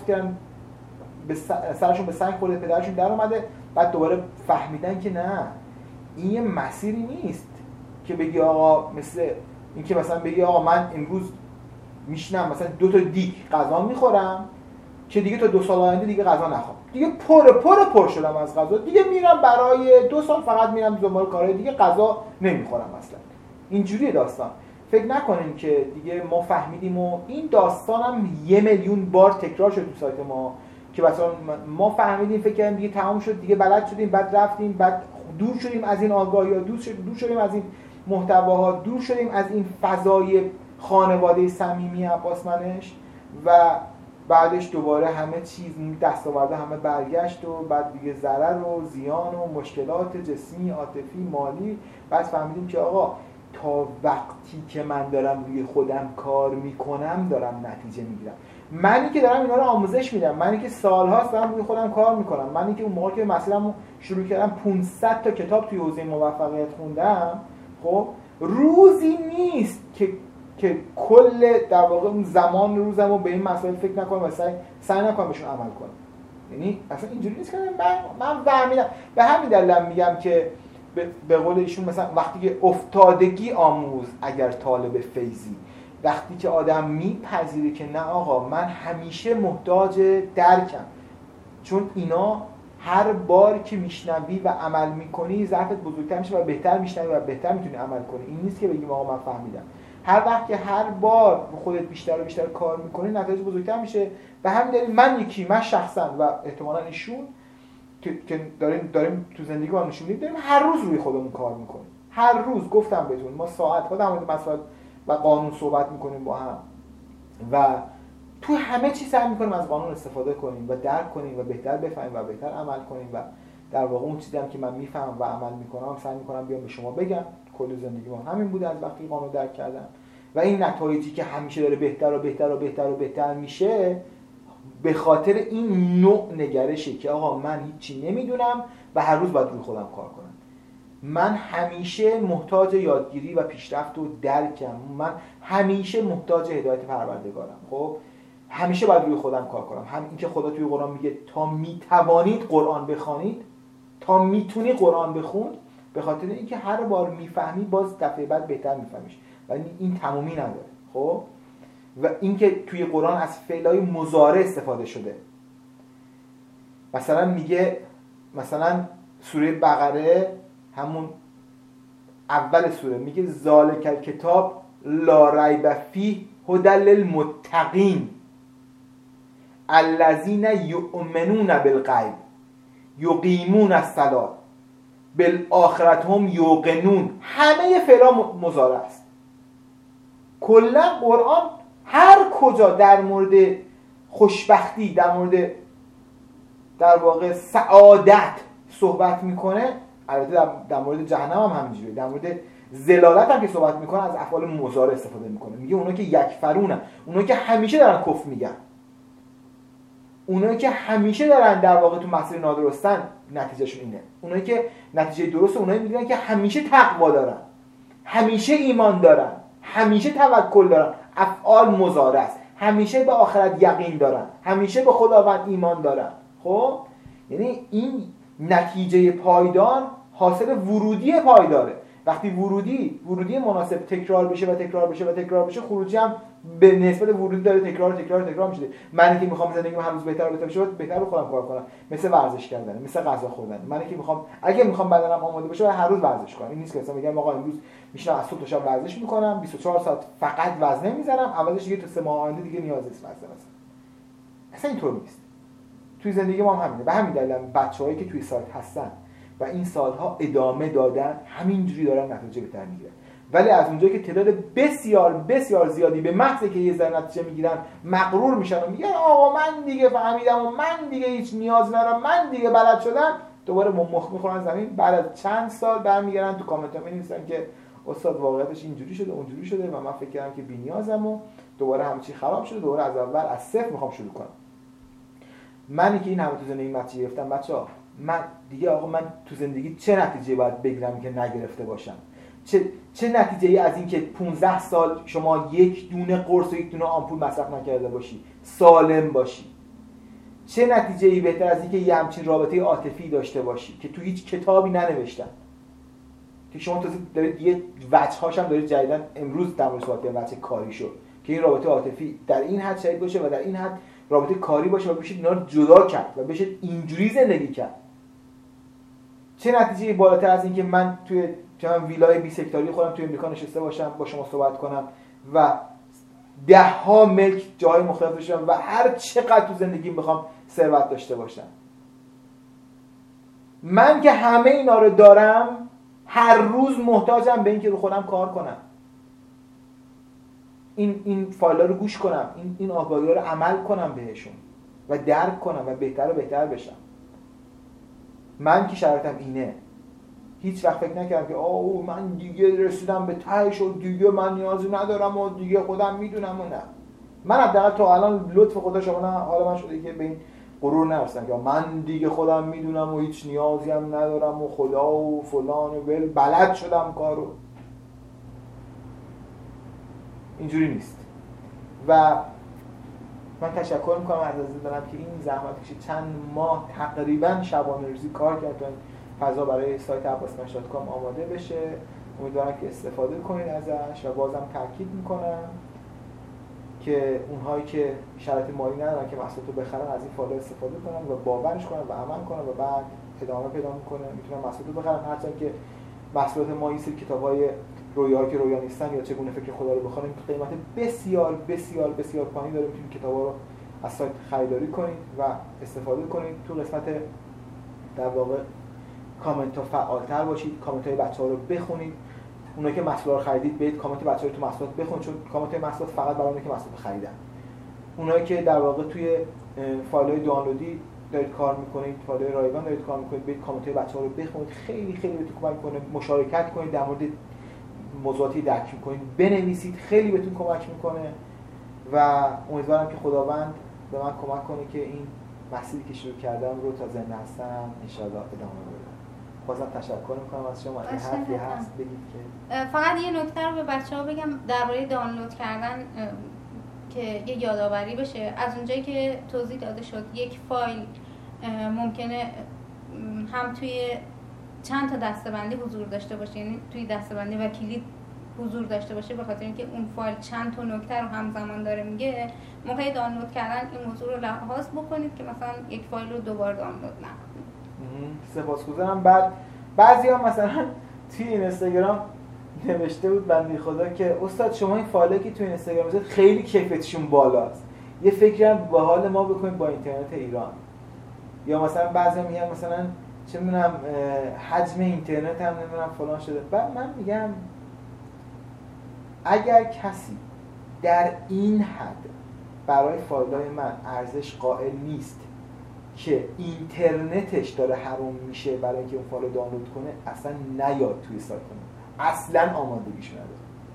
به سرشون به سنگ خورده، پدرشون در اومده، بعد دوباره فهمیدن که نه، این یه مسیری نیست که بگی آقا، مثل این که مثلا بگی آقا من امروز میشنم مثلا 2 تا دیگ غذا میخورم که دیگه تا 2 سال آینده دیگه غذا نخوام، دیگه پر شدم از غذا، دیگه میرم برای 2 سال فقط میرم دنبال کارهای دیگه، غذا نمیخورم اصلا. اینجوریه داستان. فکر نکنین که دیگه ما فهمیدیم و این داستان هم 1 میلیون بار تکرار شد تو سایت ما که مثلا ما فهمیدیم، فکر کردیم دیگه تمام شد، دیگه بلد شدیم، بعد رفتیم، بعد دور شدیم از این آگاهی‌ها، دور شدیم از این محتواها، دور شدیم از این فضای خانواده صمیمی عباس منش و بعدش دوباره همه چیز دستاورده همه برگشت و بعد دیگه ضرر و زیان و مشکلات جسمی، عاطفی، مالی. بعد فهمیدیم که آقا تا وقتی که من دارم روی خودم کار میکنم دارم نتیجه میگیرم. منی که دارم اینا رو آموزش میدم، منی که سالهاست دارم روی خودم کار میکنم، منی که اون موقع که مسیرمو شروع کردم 500 تا کتاب توی حوزه موفقیت خوندم، خب روزی نیست که کل در واقع اون زمان روزمو به این مسائل فکر نکنم و سعی نکنم بهشون عمل کنم. یعنی اصلا اینجوری نیست که من فهمیدم. به همین دلیل میگم که به قول ایشون مثلا وقتی که افتادگی آموز اگر طالب فیضی، وقتی که آدم میپذیره که نه آقا من همیشه محتاج درکم، چون اینا هر بار که میشنوی و عمل میکنی ضعفت بزرگتر میشه و بهتر میشنوی و بهتر میتونی عمل کنی. این نیست که بگیم آقا من فهمیدم. هر وقت که هر بار خودت بیشتر و بیشتر کار میکنی نتایج بزرگتر میشه. به همین دلیل من شخصا و احتمالاً ایشون که داریم تو زندگی ما نشون میدیم، داریم هر روز روی خودمون کار میکنیم. هر روز گفتم بهتون ما ساعت‌ها در مورد مسائل و قانون صحبت میکنیم با هم و تو همه چیز سعی میکنیم از قانون استفاده کنیم و درک کنیم و بهتر بفهمیم و بهتر عمل کنیم و در واقع اون چیزی هم که من میفهمم و عمل میکنم سعی میکنم بیام به شما بگم. کل زندگی ما همین بوده از وقتی قانون درک کردم و این نتایجی که همیشه داره بهتر و بهتر و بهتر و بهتر میشه به خاطر این نوع نگرشه که آقا من هیچی نمیدونم و هر روز باید روی خودم کار کنم. من همیشه محتاج یادگیری و پیشرفت و درکم. من همیشه محتاج هدایت پروردگارم. خب همیشه باید روی خودم کار کنم. همین که خدا توی قرآن میگه تا میتوانید قرآن بخوانید، تا میتونی قرآن بخون، به خاطر اینکه هر بار میفهمی باز دفعه بعد بهتر میفهمیش و این تمومی نداره. خب و اینکه توی قرآن از فعلای مضارع استفاده شده. مثلا میگه مثلا سوره بقره همون اول سوره میگه ذالک الکتاب لا ریب فیه هدی للمتقین الذین یؤمنون بالغیب یقیمون الصلاة بالآخرة هم یوقنون. همه فعلا مضارع است. کلا قرآن هر کجا در مورد خوشبختی، در مورد در واقع سعادت صحبت میکنه، البته در مورد جهنم هم همینجوریه، در مورد ذلالت هم که صحبت میکنه از افعال مضارع استفاده میکنه. میگه اونایی که یکفرونن، اونایی که همیشه دارن کفر میگن، اونایی که همیشه دارن در واقع تو مسیر نادرستن، نتیجهشون اینه. اونایی که نتیجه درست، اونایی میگن که همیشه تقوا دارن، همیشه ایمان دارن، همیشه توکل دارن، افعال مضارع است، همیشه به آخرت یقین دارن، همیشه به خداوند ایمان دارن. خب یعنی این نتیجه پایدار حاصل ورودی پایداره. وقتی ورودی مناسب تکرار بشه و تکرار بشه و تکرار بشه، خروجی هم به نسبت ورودی داره تکرار میشه. من که میخوام زندگیم هر روز بهتر بشه، بهتر رو خودم کار کنم، مثل ورزش کردن، مثل غذا خوردن. من که اگه میخوام بدنم آماده بشه، هر روز ورزش کنم. این نیست که مثلا میگم آقا امروز میشینم از صبح تا شب ورزش میکنم، 24 ساعت فقط وزنه میزنم، اولش دیگه تا 3 ماه آینده دیگه نیاز نیست وزنه. اصلا اینطور نیست. توی زندگی ما هم همینه. به همین دلیل بچه‌هایی که توی سایت هستن و این سالها ادامه دادن همینجوری دارن نتیجه بهتر میگیرن. ولی از اونجایی که تعداد بسیار بسیار زیادی به محض که یه ذره نتیجه میگیرن مغرور میشن و میگن آقا من دیگه فهمیدم و من دیگه هیچ نیاز ندارم، من دیگه بلد شدم، دوباره مخ میخورن زمین. بعد از چند سال برمیگردن تو کامنت ها مینویسن که استاد واقعیتش اینجوری شده اونجوری شده و من فکر کردم که بی‌نیازم و دوباره همه چی خراب شده، دوباره از اول از صفر میخوام شروع کنم. منی که این همه تو زندگی نتیجه گرفتم بچه‌ها، من تو زندگی چه نتیجه باید بگیرم که نگرفته باشم؟ چه نتیجه‌ای از این که 15 سال شما یک دونه قرص و یک دونه آمپول مصرف نکرده باشی، سالم باشی؟ چه نتیجه‌ای بهتر از این که یه همچین رابطه عاطفی داشته باشی که تو هیچ کتابی ننوشتن، که شما تازه دارید یه وجه‌هاش هم دارید جدیدن امروز در مورد صحبت وجه کاری شد که این رابطه عاطفی در این حد شدید باشه و در این حد رابطه کاری باشه و بشه اینا رو جدا کرد و بشه اینجوری زندگی کرد. چه نتیجه‌ای بالاتر از این که من توی ویلای 20 هکتاری خودم توی امریکا نشسته باشم با شما صحبت کنم و 10 ملک جای مختلف داشته باشم و هر چقدر تو زندگیم بخوام ثروت داشته باشم؟ من که همه اینا رو دارم، هر روز محتاجم به این که رو خودم کار کنم، این فایل‌ها رو گوش کنم، این آگاهی‌ها رو عمل کنم بهشون و درک کنم و بهتر و بهتر بشم. من که شرایطم اینه، هیچ وقت فکر نکردم که من دیگه رسیدم به تهش و دیگه من نیازی ندارم و دیگه خودم میدونم و نه. من حداقل تا الان لطف خدا شما نه حالا من شده که به این غرور نرسیدم که من دیگه خودم میدونم و هیچ نیازی هم ندارم و خدا و فلان و بلد شدم کارو. اینجوری نیست. و من تشکر میکنم از عزیز دلم که این زحمت کشید، چند ماه تقریبا شبانه روزی کار کرد تا فضا برای سایت abbasmash.com آماده بشه. امیدوارم که استفاده کنید ازش و بازم تاکید میکنم که اونهایی که شرایط مالی ندارن که محصولات رو بخرن از این فایل استفاده کنن و باورش کنن و عمل کنن و بعد ادامه پیدا میکنه میتونن محصولات رو بخرن. هرچند که محصولات ما این سری کتاب‌های رویاهایی که رویا نیستن یا چگونه فکر خدا رو بخونیم قیمت بسیار بسیار بسیار پایینی داره، میتونید کتابا رو از سایت خریداری کنید و استفاده کنید. تو قسمت در واقع کامنت ها فعالتر باشید، کامنت های بچه‌ها رو بخونید. اونایی که محصولات رو خریدید برید کامنت بچه‌ها رو تو محصولات بخونید، چون کامنت های محصولات فقط برای اونایی که محصولات خریدن. اونایی که در واقع توی فایل‌های دانلودی دارید کار میکنید، فایل‌های رایگان دارید کار میکنید، برید کامنت های بچه‌ها رو بخونید، خیلی خیلی بهتون کمک می‌کنه. مشارکت کنید، در مورد موضوعاتی درک می‌کنید بنویسید، خیلی بهتون کمک می‌کنه و امیدوارم که خداوند به من کمک کنه که این مسیری که شروع کردم رو تا زنده هستم ان شاءالله ادامه بدم. بازم تشکر می‌کنم از شما. این حرفی هست بگید که فقط یه نکته رو به بچه‌ها بگم درباره دانلود کردن که یه یادآوری بشه. از اونجایی که توضیح داده شد یک فایل ممکنه هم توی چند تا دسته‌بندی حضور داشته باشه، یعنی توی دسته‌بندی و کلید حضور داشته باشه، به خاطر اینکه اون فایل چند تا نکته رو همزمان داره میگه. موقع دانلود کردن این موضوع رو لحاظ بکنید که مثلا یک فایل رو دوبار دانلود نکنید. سپاسگزارم. بعد بعضیا مثلا توی اینستاگرام نوشته بود بنده خدا که استاد شما این فایلی که توی اینستاگرام میذارید خیلی کیفیتشون بالاست، یه فکری هم به حال ما بکنید با اینترنت ایران. یا مثلا بعضیا میگن مثلا چه میدونم حجم اینترنت هم نمیدونم فلان شده. بعد من میگم اگر کسی در این حد برای فایل‌های من ارزش قائل نیست که اینترنتش داره حروم میشه برای اینکه اون فایل رو دانلود کنه اصلا نیاد توی سایت کنه، اصلا آمادگیش نداره.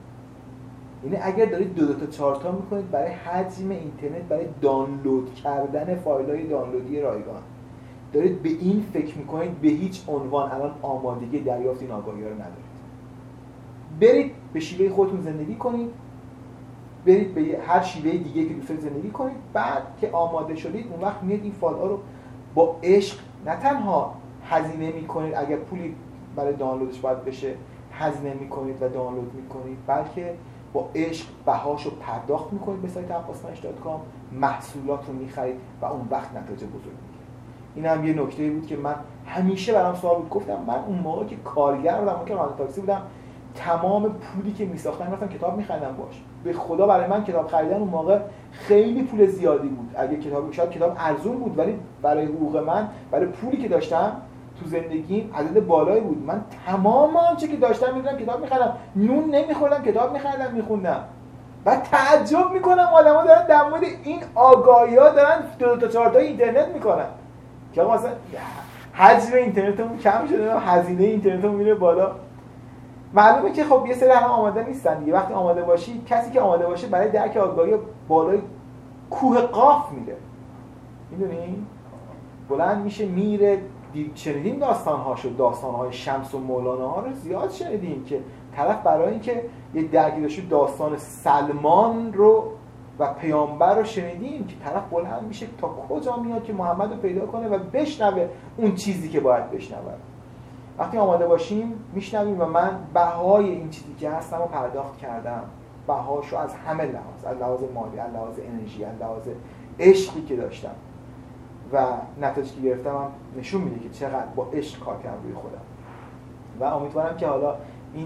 یعنی اگر دارید 2 تا 4 تا میکنید برای حجم اینترنت، برای دانلود کردن فایل‌های دانلودی رایگان، دارید به این فکر میکنید، به هیچ عنوان الان آمادگی دریافت این آگاهی‌ها رو ندارید. برید به شیوه خودتون زندگی کنید، برید به هر شیوه دیگه که دوست دارید زندگی کنید. بعد که آماده شدید اون وقت میاد این فایل‌ها رو با عشق نه تنها هزینه میکنید، اگر پولی برای دانلودش باید بشه هزینه میکنید و دانلود میکنید، بلکه با عشق بهاشو پرداخت میکنید به سایت abbasmanage.com، محصولات رو میخرید و اون وقت نتایج بزرگ میگیرید. این هم یه نکته بود که من همیشه برام سوال بود. گفتم من اون موقع که کارگر بودم، موقع که راننده تاکسی بودم، تمام پولی که میساختم رفتم کتاب میخریدم باش. به خدا برای من کتاب خریدن اون موقع خیلی پول زیادی بود. اگه کتابی شاید کتاب ارزون بود، ولی برای حقوق من، برای پولی که داشتم تو زندگیم عدد بالایی بود. من تمام آنچه که داشتم می‌دادم کتاب می‌خریدم، نون نمی‌خوردم کتاب می‌خریدم می‌خوندم. بعد تعجب می‌کنم آدم‌ها دارن در مورد این آگاهی‌ها دارن 2 تا 4 تا اینترنت می‌کنن که آقا مثلا حجم اینترنتمون کم شده، هزینه اینترنتمون میره بالا. معلومه که خب یه سری هم آماده نیستن دیگه. وقتی آماده باشی، کسی که آماده باشه برای درک آگاهی بالای کوه قاف میره، میدونی؟ بلند میشه میره. شنیدیم داستان‌های شمس و مولانا ها رو زیاد شنیدیم که طرف برای اینکه یه درکی داشته داستان سلمان رو و پیامبر رو شنیدیم که طرف بلند میشه تا کجا میاد که محمد رو پیدا کنه و بشنوه اون چیزی که باید بشنوه. وقتی آماده باشیم میشنویم و من بهای این چیزی که هستم رو پرداخت کردم، بهاشو از همه لحاظ، از لحاظ مالی، از لحاظ انرژی، از لحاظ عشقی که داشتم و نتایجی که گرفتم هم نشون میده که چقدر با عشق کار کردم روی خودم. و امیدوارم که حالا این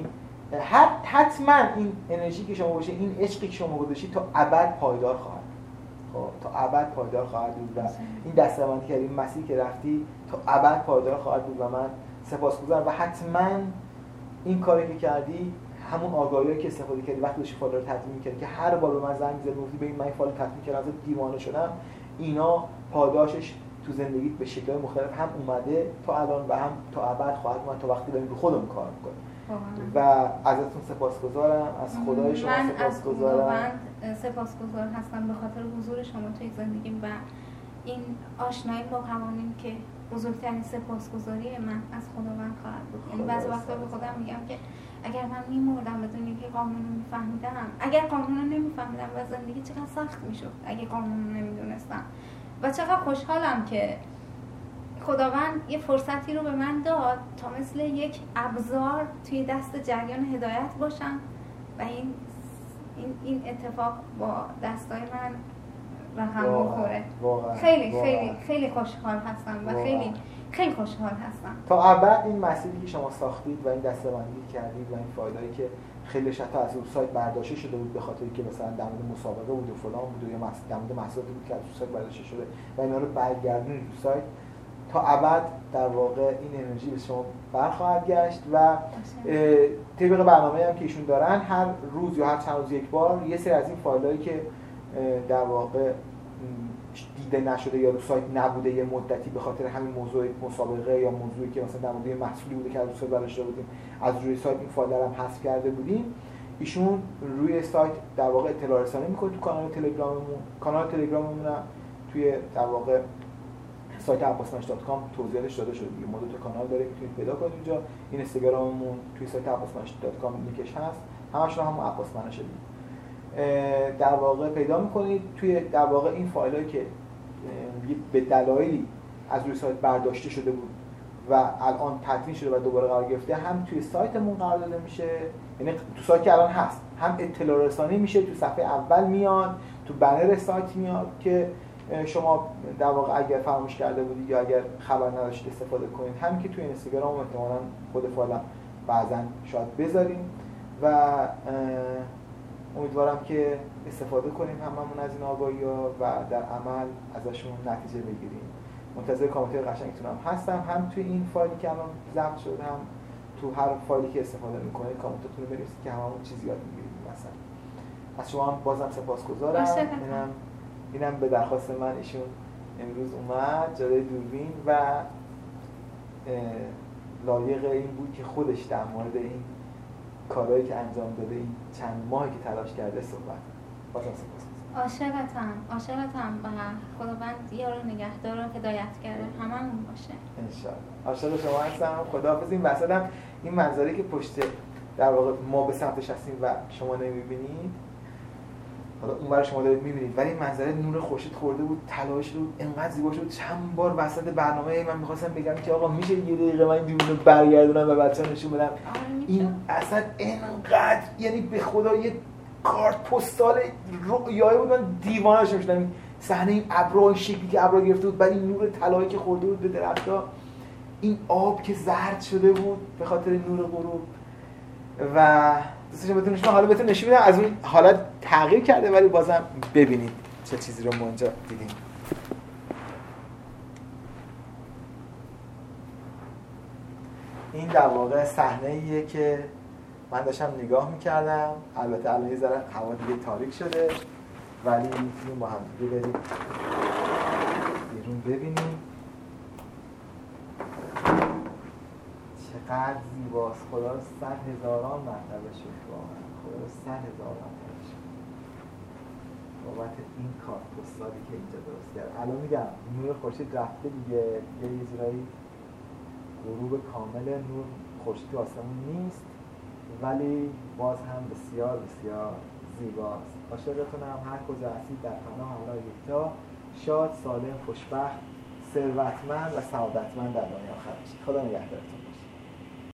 حتما این انرژی که شما باشه، این عشقی که شما گذاشتید تا ابد پایدار خواهد. خب تا ابد پایدار خواهد بود و این دستاوردی که این مسیری که رفتی تا ابد پایدار خواهد بود و من سپاسگزارم. و حتما این کاری که کردی، همون آگاهی که استفاده کردی وقتی داشتی فایل رو تدوین می‌کردی که هر بار به من زنگ می‌زدی گفتی ببین من این فایل تدوین کردم از دیوانه شدم، اینا پاداشش تو زندگیت به شکل‌های مختلف هم اومده تا الان و هم تا ابد خواهد اومد تا وقتی داریم رو خودمون کار می‌کنیم. و ازتون سپاسگزارم، از خدای شما سپاسگزارم. من سپاسگزار هستم به خاطر حضور شما توی زندگیم و این آشنایی با قوانین که بزرگترین سپاسگزاری من از خداوند خواهد بود. یعنی بعضی وقتا به خودم میگم که اگر من میمردم بدون اینکه قانون رو میفهمیدم، اگر قانون رو نمیفهمیدم و زندگی چقدر سخت میشد اگه قانون رو نمیدونستم. و چقدر خوشحالم که خداوند یه فرصتی رو به من داد تا مثل یک ابزار توی دست جریان هدایت باشم و این اتفاق با دستای من رقم بخوره. خیلی خوشحال هستم و خیلی خوشحال هستم. تا ابد این مسیری که شما ساختید و این دسته‌بندی کردید و این فایلایی که خیلی حتی از اون سایت برداشته شده بود به خاطر که مثلا در مورد مسابقه بود و فلان بود یا در مورد محصولاتی بود که از اون سایت برداشته شده و اینا رو برگردونید تو سایت، تا ابد در واقع این انرژی به شما برخواهد گشت و طبق برنامه‌ای هم که ایشون دارن هر روز یا هر چند روز یک بار یه سری از این فایلایی که در واقع دیده نشده یا رو سایت نبوده یه مدتی به خاطر همین موضوع مسابقه یا موضوعی که مثلا در مورد محصولی بوده که از سایت برداشته بودیم از روی سایت این فایل هم حذف کرده بودیم، ایشون روی سایت در واقع اطلاع رسانی میکنه تو کانال تلگراممون هم توی در واقع سایت abbasmanage.com توضیحش داده شده دیگه. ما 2 تا کانال داریم میتونید پیدا کنید اونجا. این اینستاگراممون توی سایت abbasmanage.com لینکش هست، همشون همون abbasmanage در واقع پیدا میکنید. توی در واقع این فایلایی که به دلایلی از روی سایت برداشته شده بود و الان تدوین شده و دوباره قرار گرفته، هم توی سایتمون قرار داده میشه، یعنی تو سایت که الان هست، هم اطلاع رسانی میشه، تو صفحه اول میاد، تو بنر سایت میاد که شما در واقع اگر فراموش کرده بودید یا اگر خبر نداشتید استفاده کنید. هم که توی اینستاگرام احتمالاً خود فایلم بعضن شاید بذاریم و امیدوارم که استفاده کنیم هممون از این آگاهی‌ها و در عمل ازشون نتیجه بگیریم. منتظر کامنت‌های قشنگتون هم هستم، هم توی این فایلی که الان ضبط شده، هم تو هر فایلی که استفاده می‌کنید کامنتاتون رو بنویسید که هممون چیزی یاد می‌گیریم. مثلا از شما هم بازم سپاسگزارم. اینم به درخواست من ایشون امروز اومد جلوی دوربین و لایق این بود که خودش در مورد این کارهایی که انجام داده، این چند ماهی که تلاش کرده صحبت. بازم عاشقتم و خداوند یارو نگهدار و هدایتگر هممون باشه انشالله. عاشق شما هستم. خداحافظ. این وسطم این منظری که پشت در واقع ما به سمتش هستیم و شما نمیبینید، حالا اون برای شما دارید میبینید، ولی منظره نور خورشید خورده بود، تلاش بود، انقدر زیبا شد. چند بار وسط برنامه من می‌خواستم بگم که آقا میشه یه دقیقه من این دوربینو برگردونم و بچه‌ها نشون بدم. این اصلا انقدر، یعنی به خدا یه کارت پستال رویایی بود، من دیوانه‌اش می‌شدم. صحنه این ابرها، این شکلی که ابرها گرفته بود، بعد این نور طلایی که خورده بود به درخت‌ها، این آب که زرد شده بود به خاطر نور غروب، و دوستش بهتون نشون حالا بهتون نشون میدم از اون حالت تغییر کرده، ولی بازم ببینید چه چیزی رو ما اونجا دیدیم. این در واقع صحنه‌ایه که من داشتم نگاه می‌کردم. البته الان یه ذره هوا دیگه تاریک شده، ولی می‌تونیم با هم دیگه بریم بیرون ببینیم چقدر زیباست. خدا رو 100,000 مرتبه شکر واقعا. خدا رو 100,000 مرتبه شکر بابت این کارت پستالی که اینجا درست کرد. الان میگم نور خورشید رفته دیگه، یه جورایی غروب کامل، نور خورشید تو آسمون نیست، ولی باز هم بسیار بسیار زیباست. عاشقتونم. هر کجا هستید در پناه الله یکتا، شاد، سالم، خوشبخت، ثروتمند و سعادتمند در دنیا آخر باشید. خدا نگهدارتون.